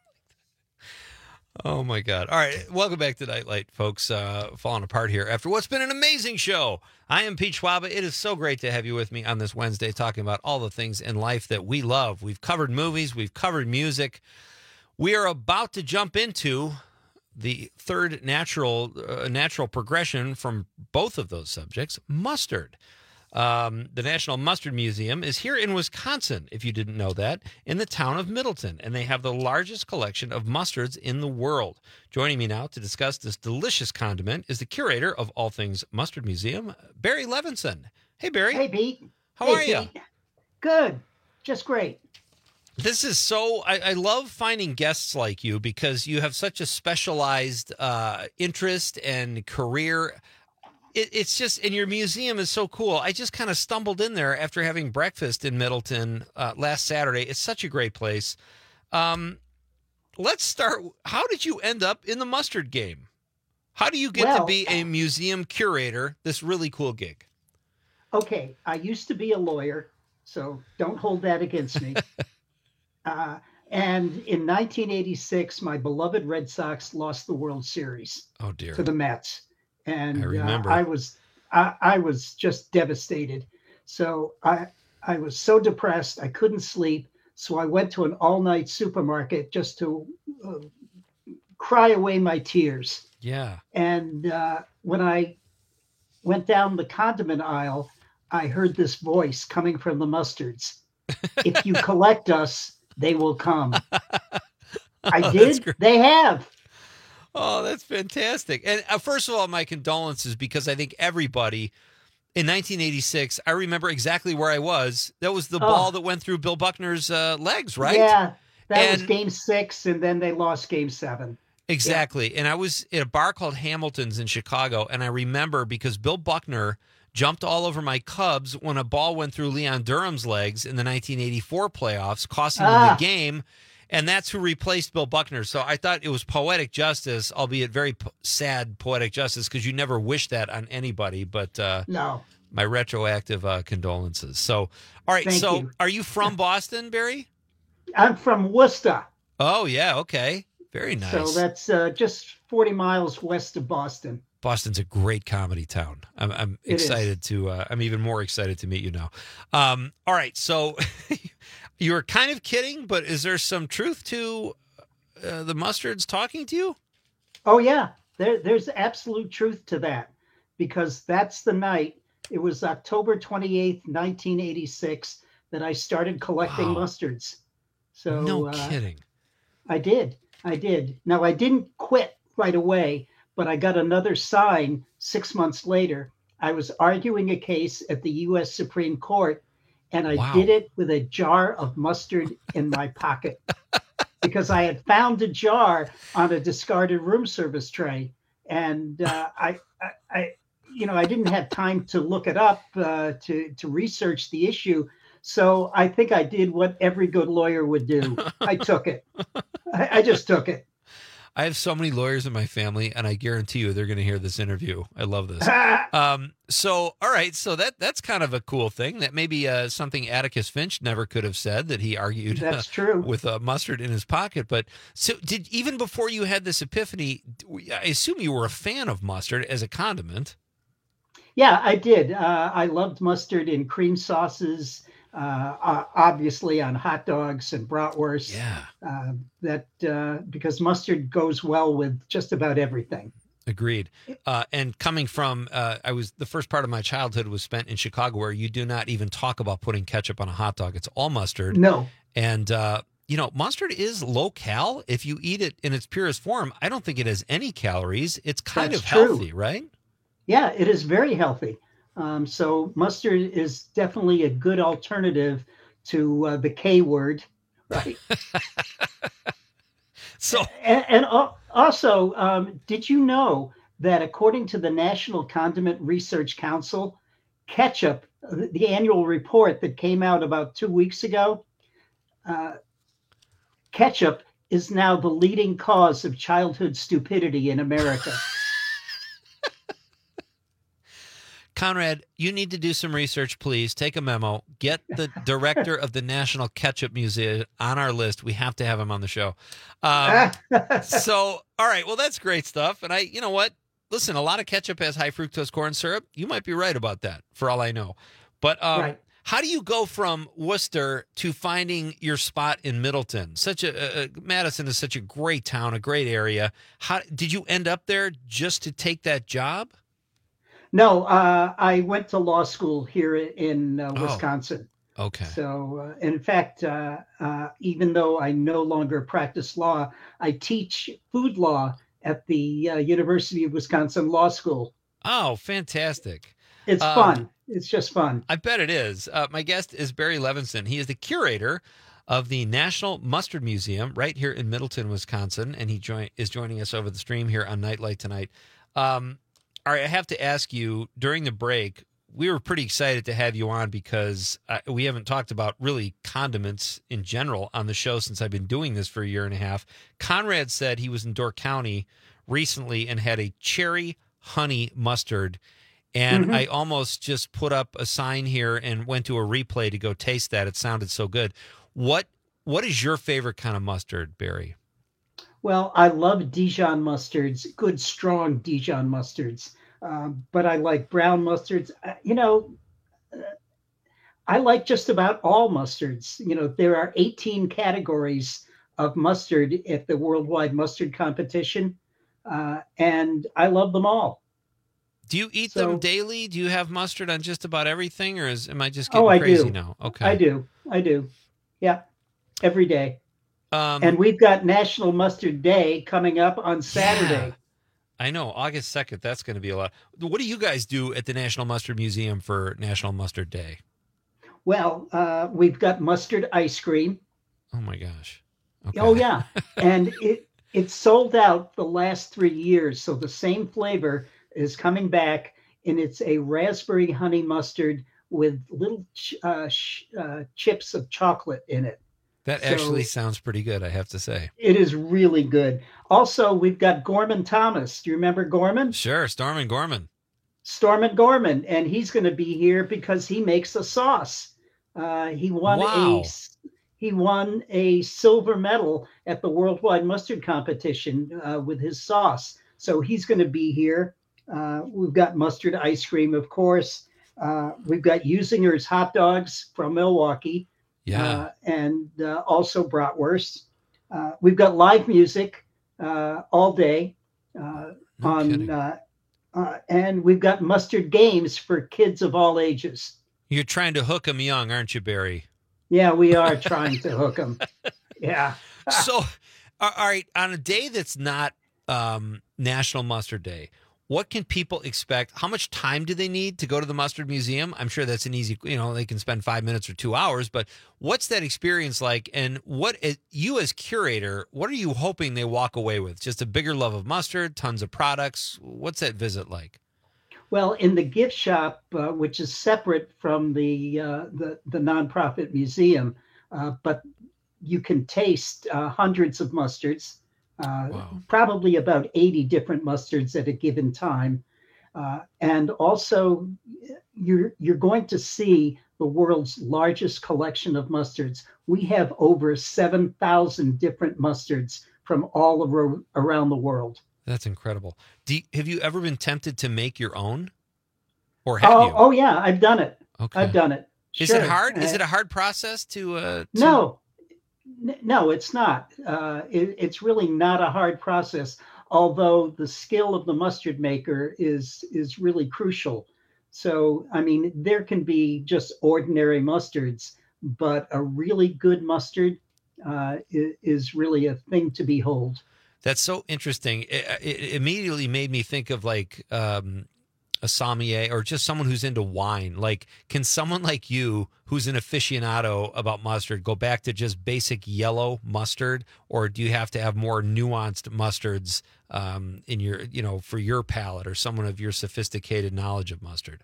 Oh, my God. All right. Welcome back to Nightlight, folks. Uh, falling apart here after what's been an amazing show. I am Pete Schwaba. It is so great to have you with me on this Wednesday talking about all the things in life that we love. We've covered movies. We've covered music. We are about to jump into the third natural uh, natural progression from both of those subjects, mustard. Um, the National Mustard Museum is here in Wisconsin, if you didn't know that, in the town of Middleton, and they have the largest collection of mustards in the world. Joining me now to discuss this delicious condiment is the curator of all things Mustard Museum, Barry Levinson. Hey, Barry. Hey, Pete. How hey, are Pete. you? Good. Just great. This is so, I, I love finding guests like you because you have such a specialized uh, interest and career. It, it's just, and your museum is so cool. I just kind of stumbled in there after having breakfast in Middleton uh, last Saturday. It's such a great place. Um, let's start. How did you end up in the mustard game? How do you get well, to be a museum curator, this really cool gig? Okay, I used to be a lawyer, so don't hold that against me. uh, and in nineteen eighty-six, my beloved Red Sox lost the World Series oh, dear. to the Mets. And I remember. Uh, I was I, I was just devastated. So I I was so depressed I couldn't sleep. So I went to an all-night supermarket just to uh, cry away my tears. Yeah. And uh, when I went down the condiment aisle, I heard this voice coming from the mustards. If you collect us, they will come. I Oh, did. They have. Oh, that's fantastic. And uh, first of all, my condolences, because I think everybody in nineteen eighty-six, I remember exactly where I was. That was the Oh. ball that went through Bill Buckner's uh, legs, right? Yeah, that And- was game six, and then they lost game seven. Exactly. And I was at a bar called Hamilton's in Chicago, and I remember because Bill Buckner jumped all over my Cubs when a ball went through Leon Durham's legs in the nineteen eighty-four playoffs, costing Ah. them the game. And that's who replaced Bill Buckner. So I thought it was poetic justice, albeit very po- sad poetic justice, because you never wish that on anybody. But uh, No. my retroactive uh, condolences. So, all right. Thank so, you. are you from Boston, Barry? I'm from Worcester, Oh yeah. Okay. Very nice. so that's uh, just forty miles west of Boston. Boston's a great comedy town. I'm, I'm It is. excited to. Uh, I'm even more excited to meet you now. Um, all right. So you were kind of kidding, but is there some truth to uh, the mustards talking to you? Oh yeah, there, there's absolute truth to that, because that's the night. It was October twenty-eighth, nineteen eighty-six, that I started collecting Wow. mustards. So no uh, kidding. I did. I did. Now, I didn't quit right away, but I got another sign six months later. I was arguing a case at the U S Supreme Court, and I Wow. did it with a jar of mustard in my pocket because I had found a jar on a discarded room service tray. And uh, I, I, I, you know, I didn't have time to look it up, uh, to, to research the issue. So I think I did what every good lawyer would do. I took it. I, I just took it. I have so many lawyers in my family, and I guarantee you they're going to hear this interview. I love this. um, so, all right. So that that's kind of a cool thing. That maybe uh, something Atticus Finch never could have said, that he argued That's uh, true. with uh, mustard in his pocket. But so did even before you had this epiphany, I assume you were a fan of mustard as a condiment. Yeah, I did. Uh, I loved mustard in cream sauces, uh, uh, obviously on hot dogs and bratwurst. Yeah. Uh, that uh, because mustard goes well with just about everything. Agreed. Uh, and coming from, uh, I was the first part of my childhood was spent in Chicago, where you do not even talk about putting ketchup on a hot dog. It's all mustard. No. And, uh, you know, mustard is low cal. If you eat it in its purest form, I don't think it has any calories. It's kind That's of true. healthy, right? Yeah, it is very healthy. Um, so mustard is definitely a good alternative to uh, the K word, right? So, and, and al- also, um, did you know that according to the National Condiment Research Council, ketchup, the the annual report that came out about two weeks ago, uh, ketchup is now the leading cause of childhood stupidity in America. Conrad, you need to do some research, please. Take a memo. Get the director of the National Ketchup Museum on our list. We have to have him on the show. Um, so, all right. Well, that's great stuff. And I, you know what? Listen, a lot of ketchup has high fructose corn syrup. You might be right about that, for all I know. But um, Right. how do you go from Worcester to finding your spot in Middleton? Such a, a Madison is such a great town, a great area. How did you end up there just to take that job? No, uh, I went to law school here in uh, Oh. Wisconsin. Okay. So, uh, in fact, uh, uh, even though I no longer practice law, I teach food law at the uh, University of Wisconsin Law School. Oh, fantastic. It's Um, fun. It's just fun. I bet it is. Uh, my guest is Barry Levinson. He is the curator of the National Mustard Museum right here in Middleton, Wisconsin, and he join, is joining us over the stream here on Nightlight tonight. Um, all right, I have to ask you, during the break, we were pretty excited to have you on because uh, we haven't talked about really condiments in general on the show since I've been doing this for a year and a half. Conrad said he was in Door County recently and had a cherry honey mustard. And Mhm. I almost just put up a sign here and went to a replay to go taste that. It sounded so good. What What is your favorite kind of mustard, Barry? Well, I love Dijon mustards, good, strong Dijon mustards. Um, but I like brown mustards. Uh, You know, uh, I like just about all mustards. You know, there are eighteen categories of mustard at the Worldwide Mustard Competition, uh, and I love them all. Do you eat So- them daily? Do you have mustard on just about everything, or is am I just getting Oh, I crazy do. now? Okay, I do. I do. Yeah, every day. Um, And we've got National Mustard Day coming up on Saturday. I know, August second. That's going to be a lot. What do you guys do at the National Mustard Museum for National Mustard Day? Well, uh, we've got mustard ice cream. Oh my gosh! Oh yeah, and it it's sold out the last three years. So the same flavor is coming back, and it's a raspberry honey mustard with little ch- uh, sh- uh, chips of chocolate in it. That So- actually sounds pretty good, I have to say. It is really good. Also, we've got Gorman Thomas. Do you remember Gorman? Sure, Storm and Gorman. Stormin Gorman, and he's going to be here because he makes a sauce. Uh, he won Wow. a he won a silver medal at the Worldwide Mustard Competition uh, with his sauce. So he's going to be here. Uh, we've got mustard ice cream, of course. Uh, we've got Usinger's hot dogs from Milwaukee. Yeah. Uh, and uh, also bratwurst. Uh, we've got live music uh, all day uh, No on, kidding. uh, uh, and we've got mustard games for kids of all ages. You're trying to hook them young, aren't you, Barry? Yeah, we are trying to hook them. Yeah. So, all right, on a day that's not um, National Mustard Day, what can people expect? How much time do they need to go to the Mustard Museum? I'm sure that's an easy, you know, they can spend five minutes or two hours, but what's that experience like? And what, you as curator, what are you hoping they walk away with? Just a bigger love of mustard, tons of products? What's that visit like? Well, in the gift shop, uh, which is separate from the uh, the, the nonprofit museum, uh, but you can taste uh, hundreds of mustards, uh, probably about eighty different mustards at a given time, uh, and also you're you're going to see the world's largest collection of mustards. We have over seven thousand different mustards from all aro- around the world. That's incredible. Do you, have you ever been tempted to make your own? Or have Oh, you? oh yeah, I've done it. Okay. I've done it. Is Sure. it hard? Is Uh, it a hard process to? Uh, to... No, N- no, it's not. Uh, it, it's really not a hard process. Although the skill of the mustard maker is is really crucial. So I mean, there can be just ordinary mustards, but a really good mustard uh, is, is really a thing to behold. That's so interesting. It, it immediately made me think of like um, a sommelier or just someone who's into wine. Like, can someone like you, who's an aficionado about mustard, go back to just basic yellow mustard, or do you have to have more nuanced mustards um, in your, you know, for your palate, or someone of your sophisticated knowledge of mustard?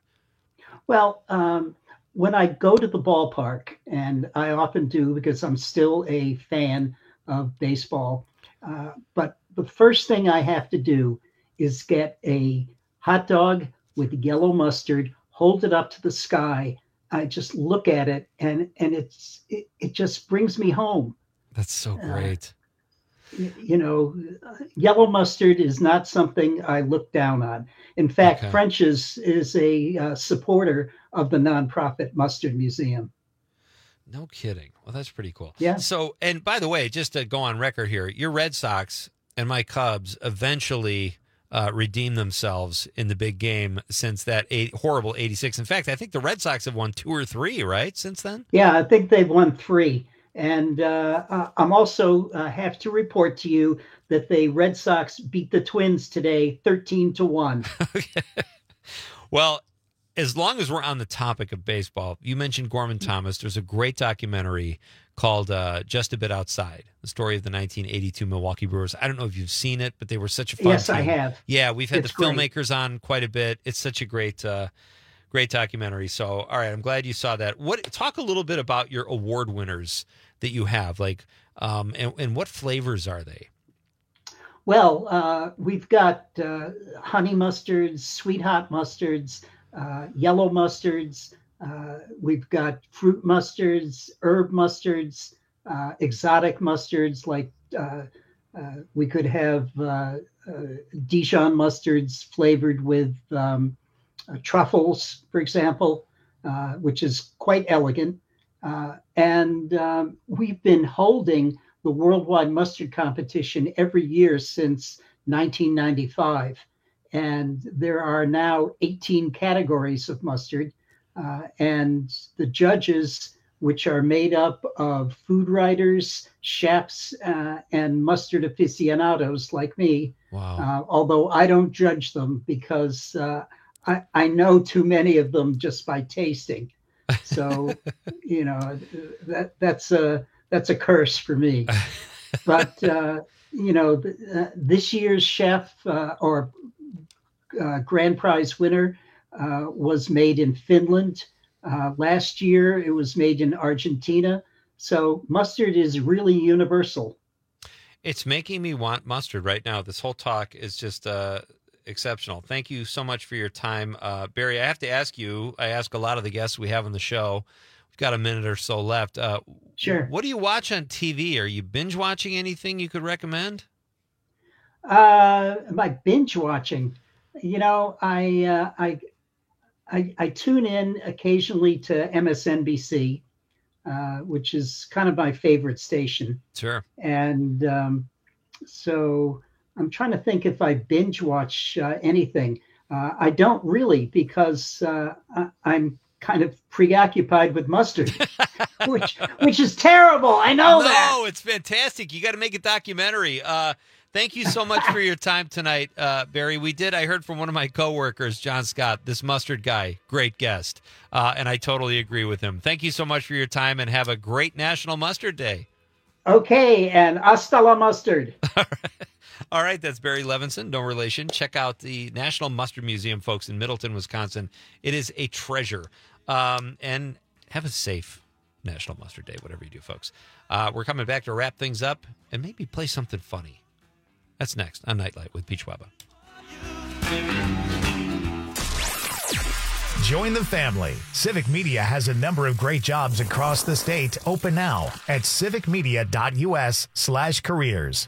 Well, um, when I go to the ballpark, and I often do because I'm still a fan of baseball, uh, but the first thing I have to do is get a hot dog with yellow mustard, hold it up to the sky. I just look at it, and and it's it, it just brings me home. That's so great. Uh, you know, yellow mustard is not something I look down on. In fact, Okay. French's is a uh, supporter of the nonprofit Mustard Museum. No kidding. Well, that's pretty cool. Yeah. So, and by the way, just to go on record here, your Red Sox and my Cubs eventually uh, redeemed themselves in the big game since that eight, horrible eighty-six. In fact, I think the Red Sox have won two or three, right, since then? Yeah, I think they've won three. And uh, uh, I'm also uh, have to report to you that the Red Sox beat the Twins today, thirteen to one. Well, as long as we're on the topic of baseball, you mentioned Gorman Thomas. There's a great documentary called uh, Just a Bit Outside, the story of the nineteen eighty-two Milwaukee Brewers. I don't know if you've seen it, but they were such a fun Yes, team. I have. Yeah, we've had It's the great. filmmakers on quite a bit. It's such a great, uh, great documentary. So, all right, I'm glad you saw that. What? Talk a little bit about your award winners that you have, like, um, and, and what flavors are they? Well, uh, we've got uh, honey mustards, sweet hot mustards, uh, yellow mustards. Uh, we've got fruit mustards, herb mustards, uh, exotic mustards. Like uh, uh, we could have uh, uh, Dijon mustards flavored with um, uh, truffles, for example, uh, which is quite elegant. Uh, and um, we've been holding the worldwide mustard competition every year since nineteen ninety-five. And there are now eighteen categories of mustard. Uh, and the judges, which are made up of food writers, chefs, uh, and mustard aficionados like me, Wow. uh, although I don't judge them because uh, I, I know too many of them just by tasting. So, you know, that that's a that's a curse for me. But uh, you know, th- uh, this year's chef uh, or uh, grand prize winner uh, was made in Finland. Uh, last year, it was made in Argentina. So mustard is really universal. It's making me want mustard right now. This whole talk is just uh, exceptional. Thank you so much for your time. Uh, Barry, I have to ask you, I ask a lot of the guests we have on the show. We've got a minute or so left. Uh, Sure. What do you watch on T V? Are you binge watching anything you could recommend? Uh, my binge watching, you know, I, uh, I, I, I tune in occasionally to M S N B C, uh, which is kind of my favorite station. Sure. And um, so I'm trying to think if I binge watch uh, anything. Uh, I don't really, because uh, I, I'm kind of preoccupied with mustard, which which is terrible. I know no, that. No, it's fantastic. You got to make a documentary. Uh, thank you so much for your time tonight, uh, Barry. We did. I heard from one of my coworkers, John Scott, this mustard guy, great guest, uh, and I totally agree with him. Thank you so much for your time, and have a great National Mustard Day. Okay, and hasta la mustard. All right, that's Barry Levinson, no relation. Check out the National Mustard Museum, folks, in Middleton, Wisconsin. It is a treasure. Um, and have a safe National Mustard Day, whatever you do, folks. Uh, we're coming back to wrap things up and maybe play something funny. That's next on Nightlight with Peach Waba. Join the family. Civic Media has a number of great jobs across the state open now at civicmedia.us slash careers.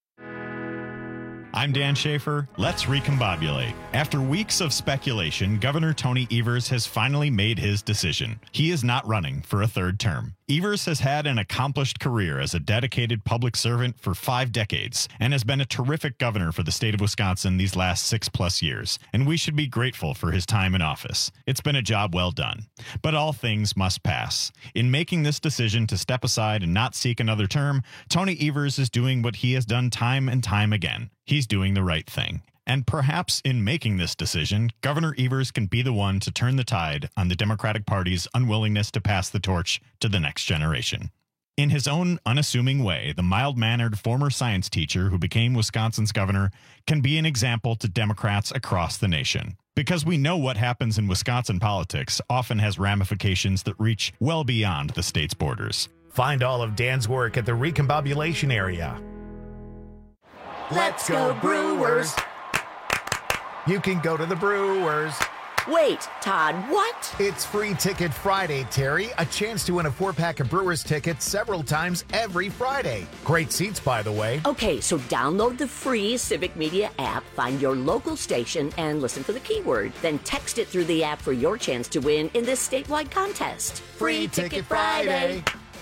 I'm Dan Schaefer. Let's recombobulate. After weeks of speculation, Governor Tony Evers has finally made his decision. He is not running for a third term. Evers has had an accomplished career as a dedicated public servant for five decades and has been a terrific governor for the state of Wisconsin these last six plus years, and we should be grateful for his time in office. It's been a job well done. But all things must pass. In making this decision to step aside and not seek another term, Tony Evers is doing what he has done time and time again. He's doing the right thing. And perhaps in making this decision, Governor Evers can be the one to turn the tide on the Democratic Party's unwillingness to pass the torch to the next generation. In his own unassuming way, the mild-mannered former science teacher who became Wisconsin's governor can be an example to Democrats across the nation. Because we know what happens in Wisconsin politics often has ramifications that reach well beyond the state's borders. Find all of Dan's work at the Recombobulation area. Let's go Brewers! You can go to the Brewers. Wait, Todd, what? It's Free Ticket Friday, Terry. A chance to win a four-pack of Brewers tickets several times every Friday. Great seats, by the way. Okay, so download the free Civic Media app, find your local station, and listen for the keyword. Then text it through the app for your chance to win in this statewide contest. Free Ticket Friday.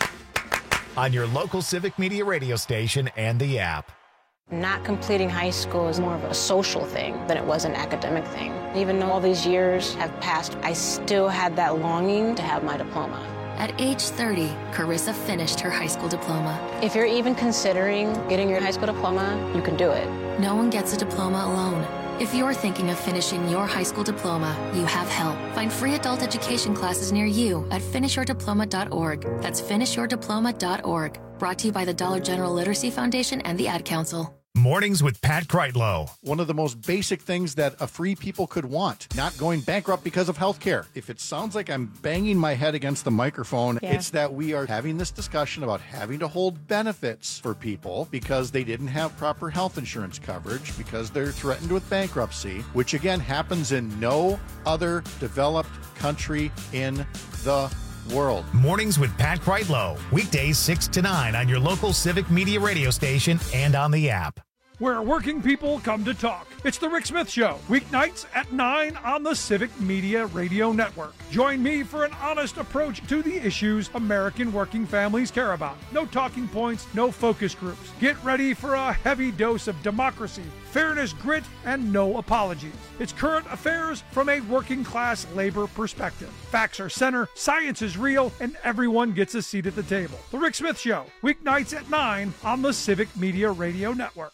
On your local Civic Media radio station and the app. Not completing high school is more of a social thing than it was an academic thing. Even though all these years have passed, I still had that longing to have my diploma. At age thirty, Carissa finished her high school diploma. If you're even considering getting your high school diploma, you can do it. No one gets a diploma alone. If you're thinking of finishing your high school diploma, you have help. Find free adult education classes near you at finish your diploma dot org. That's finish your diploma dot org. Brought to you by the Dollar General Literacy Foundation and the Ad Council. Mornings with Pat Kreitlow. One of the most basic things that a free people could want, not going bankrupt because of health care. If it sounds like I'm banging my head against the microphone, Yeah. it's that we are having this discussion about having to hold benefits for people because they didn't have proper health insurance coverage, because they're threatened with bankruptcy, which again happens in no other developed country in the world. Mornings with Pat Kreitlow. Weekdays six to nine on your local Civic Media radio station and on the app. Where working people come to talk. It's the Rick Smith Show, weeknights at nine on the Civic Media Radio Network. Join me for an honest approach to the issues American working families care about. No talking points, no focus groups. Get ready for a heavy dose of democracy, fairness, grit, and no apologies. It's current affairs from a working class labor perspective. Facts are center, science is real, and everyone gets a seat at the table. The Rick Smith Show, weeknights at nine on the Civic Media Radio Network.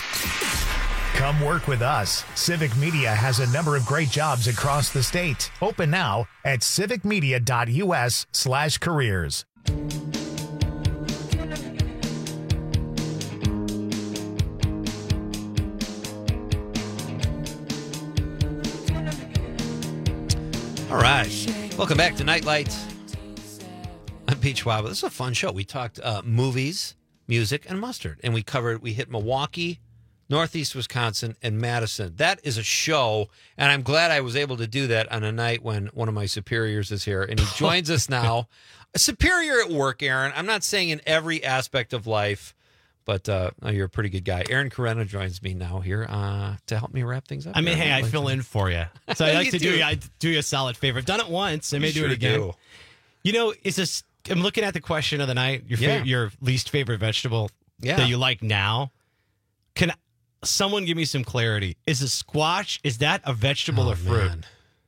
Come work with us. Civic Media has a number of great jobs across the state. Open now at civicmedia.us slash careers. All right. Welcome back to Nightlight. I'm Pete Schwab. This is a fun show. We talked uh, movies, music, and mustard. And we covered, we hit Milwaukee, Northeast Wisconsin, and Madison. That is a show, and I'm glad I was able to do that on a night when one of my superiors is here, and he joins us now. A superior at work, Aaron. I'm not saying in every aspect of life, but uh, oh, you're a pretty good guy. Aaron Carreno joins me now here uh, to help me wrap things up. I mean, Aaron, hey, I like fill to... in for you. So I like You to do, do. I do you a solid favor. I've done it once. I may You do sure it again. do. You know, it's just, I'm looking at the question of the night, your, Yeah. fa- your least favorite vegetable Yeah. that you like now. Can someone give me some clarity? Is a squash, is that a vegetable Oh, or fruit? man.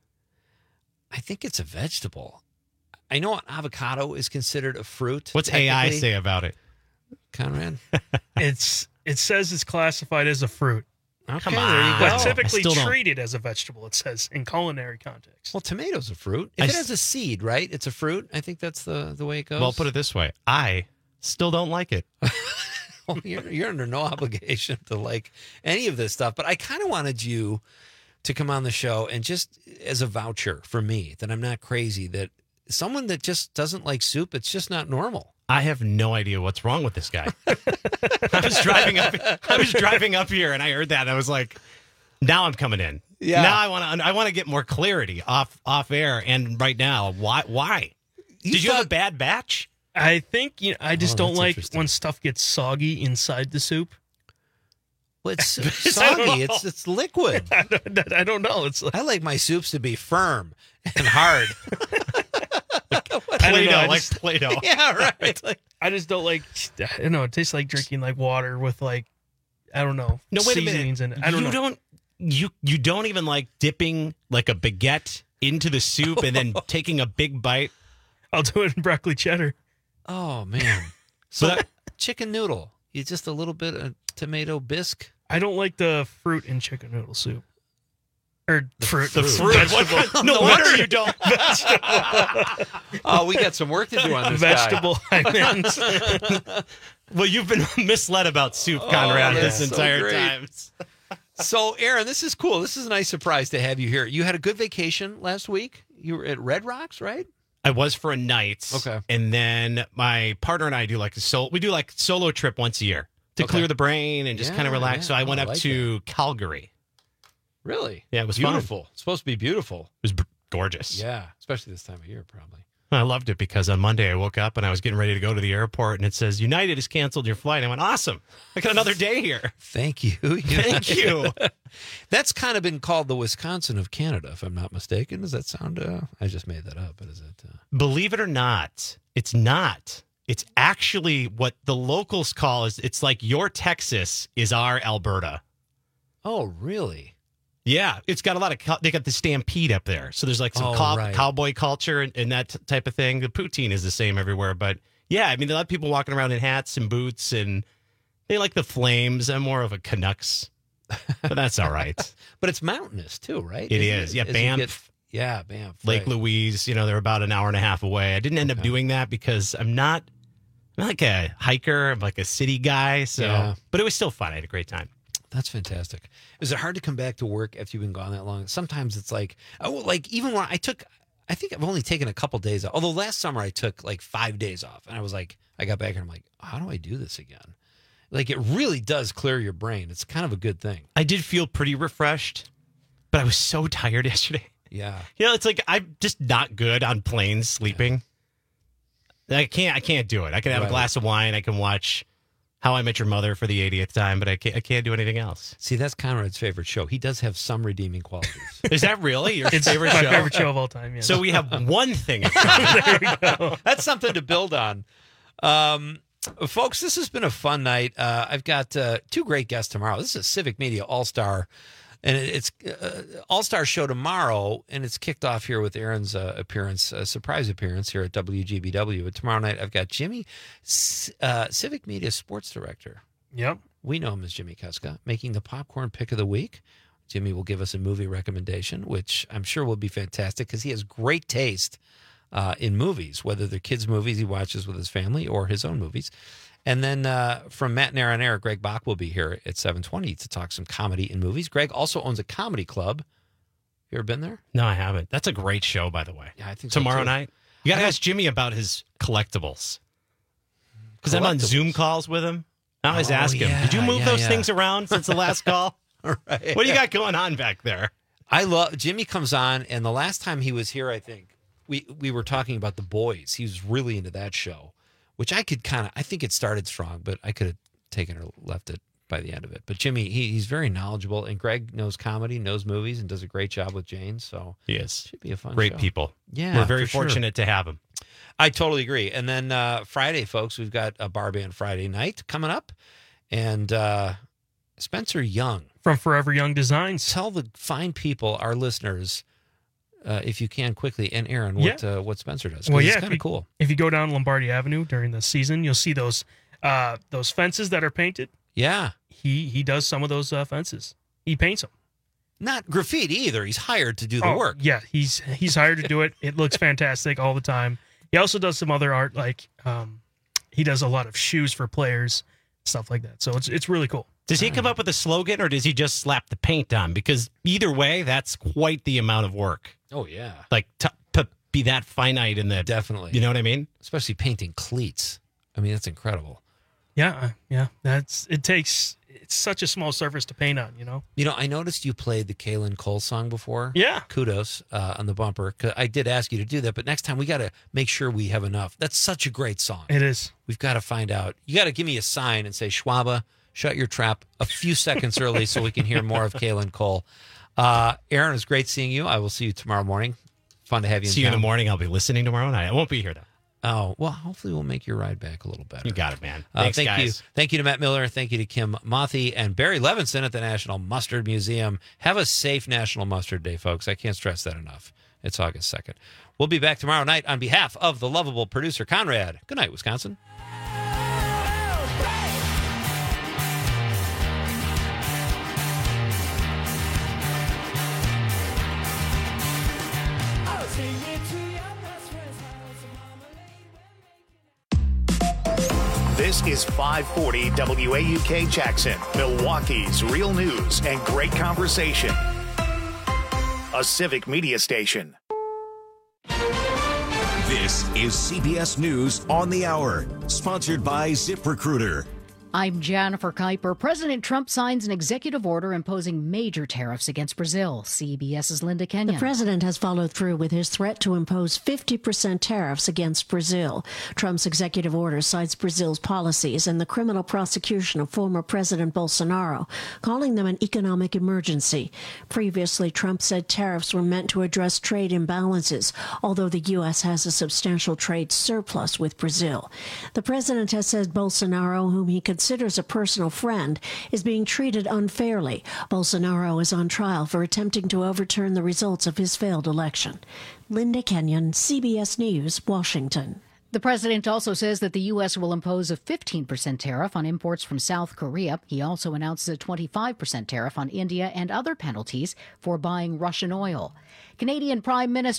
I think it's a vegetable. I know avocado is considered a fruit. What's A I technically. say about it? Conrad? It's it says it's classified as a fruit. Okay, Come there you on. go. But typically I still don't- treated as a vegetable, it says, in culinary context. Well, tomato's a fruit. If I it s- has a seed, right? It's a fruit. I think that's the, the way it goes. Well, put it this way. I still don't like it. Well, you're, you're under no obligation to like any of this stuff, but I kind of wanted you to come on the show and just as a voucher for me that I'm not crazy, that someone that just doesn't like soup, it's just not normal. I have no idea what's wrong with this guy. I was driving up. I was driving up here, and I heard that. And I was like, "Now I'm coming in. Yeah. Now I want to. I want to get more clarity off off air. And right now, why? Why? Did you have a bad batch? I think you know, I just Oh, don't that's like interesting. when stuff gets soggy inside the soup. Well, it's I don't soggy. know. It's it's liquid. I don't, I don't know. It's like, I like my soups to be firm and hard. I don't know, Play-Doh, I like just- Play-Doh. Yeah, right. Like, I just don't like. I don't know. It tastes like drinking like water with like, I don't know. No, wait a minute. seasonings in it. I don't you know. don't. You you don't even like dipping like a baguette into the soup and then taking a big bite. I'll do it in broccoli cheddar. oh man. So But chicken noodle. You just a little bit of tomato bisque. I don't like the fruit in chicken noodle soup. Or fruit. The fruit. Vegetable. No wonder you don't. Oh, we got some work to do on this Vegetable. I meant. guy. Well, you've been misled about soup, Oh, Conrad, that's this so entire great. time. So, Aaron, this is cool. This is a nice surprise to have you here. You had a good vacation last week. You were at Red Rocks, right? I was for a night. Okay. And then my partner and I do like a solo. We do like solo trip once a year to Okay. clear the brain and just Yeah, kind of relax. yeah. so I went Oh, I up like to Calgary. Really? Yeah, it was beautiful. fun. It's supposed to be beautiful. It was b- gorgeous. Yeah, especially this time of year, probably. I loved it because on Monday I woke up and I was getting ready to go to the airport and it says, United has canceled your flight. I went, awesome. I got another day here. Thank you. Thank you. That's kind of been called the Wisconsin of Canada, if I'm not mistaken. Does that sound, uh, I just made that up, but is it? Uh... Believe it or not, it's not. It's actually what the locals call is, it's like your Texas is our Alberta. Oh, really? Yeah, it's got a lot of, cow- they got the Stampede up there. So there's like some Oh, cow- right. cowboy culture and, and that t- type of thing. The poutine is the same everywhere. But yeah, I mean, a lot of people walking around in hats and boots and they like the Flames. I'm more of a Canucks, but that's all right. But it's mountainous too, right? It Isn't is. Yeah, As you Banff. get- yeah, Banff. Lake right. Louise, you know, they're about an hour and a half away. I didn't end up doing that because I'm not, I'm not like a hiker. I'm like a city guy. So, Yeah. but it was still fun. I had a great time. That's fantastic. Is it hard to come back to work after you've been gone that long? Sometimes it's like, oh, like even when I took, I think I've only taken a couple days off. Although last summer I took like five days off, and I was like, I got back and I'm like, how do I do this again? Like it really does clear your brain. It's kind of a good thing. I did feel pretty refreshed, but I was so tired yesterday. Yeah. You know, it's like I'm just not good on planes sleeping. I can't. I can't do it. I can have Right. a glass of wine. I can watch How I Met Your Mother for the eightieth time, but I can't. I can't do anything else. See, that's Conrad's favorite show. He does have some redeeming qualities. Is that really your It's favorite my show? favorite show of all time, yeah. So we have one thing in common. There we go. That's something to build on. Um, folks, this has been a fun night. Uh, I've got uh, two great guests tomorrow. This is a Civic Media All-Star, and it's uh, All-Star show tomorrow, and it's kicked off here with Aaron's uh, appearance, a surprise appearance here at W G B W. But tomorrow night, I've got Jimmy, uh, Civic Media Sports Director. Yep. We know him as Jimmy Kuska, making the popcorn pick of the week. Jimmy will give us a movie recommendation, which I'm sure will be fantastic because he has great taste uh, in movies, whether they're kids' movies he watches with his family or his own movies. And then uh, from Matt and Air on Air, Greg Bach will be here at seven twenty to talk some comedy and movies. Greg also owns a comedy club. You ever been there? No, I haven't. That's a great show, by the way. Yeah, I think so, tomorrow too. night. You got to I ask Jimmy about his collectibles because I'm on Collectibles. Zoom calls with him. I always Oh, ask him, yeah, "Did you move yeah, those yeah. things around since the last call? Right. What do you got going on back there?" I love Jimmy comes on, and the last time he was here, I think we we were talking about The Boys. He was really into that show, which I could kind of. I think it started strong, but I could have taken or left it by the end of it. But Jimmy, he, he's very knowledgeable, and Greg knows comedy, knows movies, and does a great job with Jane. So He is. should be a fun Great show. people. Yeah, We're very for sure. fortunate to have him. I totally agree. And then uh, Friday, folks, we've got a bar band Friday night coming up, and uh, Spencer Young. From Forever Young Designs. Tell the fine people, our listeners, uh, if you can quickly, and Aaron, what Yeah. uh, what Spencer does. 'cause Well, it's yeah, kind if of you, cool. If you go down Lombardi Avenue during the season, you'll see those uh, those fences that are painted. Yeah, he he does some of those uh, fences. He paints them. Not graffiti either. He's hired to do the Oh, work. Yeah, he's he's hired to do it. It looks fantastic all the time. He also does some other art, like um, he does a lot of shoes for players, stuff like that. So it's it's really cool. Does he come up with a slogan or does he just slap the paint on? Because either way, that's quite the amount of work. Oh yeah, Like to, to be that finite in the definitely. You know what I mean? Especially painting cleats. I mean, that's incredible. Yeah, uh, yeah. That's it takes. It's such a small surface to paint on, you know. You know, I noticed you played the Kaylin Cole song before. Yeah. Kudos uh, on the bumper. 'Cause I did ask you to do that, but next time we got to make sure we have enough. That's such a great song. It is. We've got to find out. You got to give me a sign and say, Schwaba, shut your trap a few seconds early so we can hear more of Kaylin Cole. Uh, Aaron, it's great seeing you. I will see you tomorrow morning. Fun to have you in See you in the town. morning. I'll be listening tomorrow night. I won't be here though. Oh, well, hopefully we'll make your ride back a little better. You got it, man. Uh, Thanks, thank guys. you. Thank you to Matt Miller. Thank you to Kim Mothy and Barry Levinson at the National Mustard Museum. Have a safe National Mustard Day, folks. I can't stress that enough. It's August second. We'll be back tomorrow night on behalf of the lovable producer, Conrad. Good night, Wisconsin. This is five forty W A U K Jackson, Milwaukee's real news and great conversation. A Civic Media station. This is C B S News on the Hour, sponsored by ZipRecruiter. I'm Jennifer Kuiper. President Trump signs an executive order imposing major tariffs against Brazil. CBS's Linda Kenyon. The president has followed through with his threat to impose fifty percent tariffs against Brazil. Trump's executive order cites Brazil's policies and the criminal prosecution of former President Bolsonaro, calling them an economic emergency. Previously, Trump said tariffs were meant to address trade imbalances, although the U S has a substantial trade surplus with Brazil. The president has said Bolsonaro, whom he considers considers a personal friend, is being treated unfairly. Bolsonaro is on trial for attempting to overturn the results of his failed election. Linda Kenyon, C B S News, Washington. The president also says that the U S will impose a fifteen percent tariff on imports from South Korea. He also announces a twenty-five percent tariff on India and other penalties for buying Russian oil. Canadian Prime Minister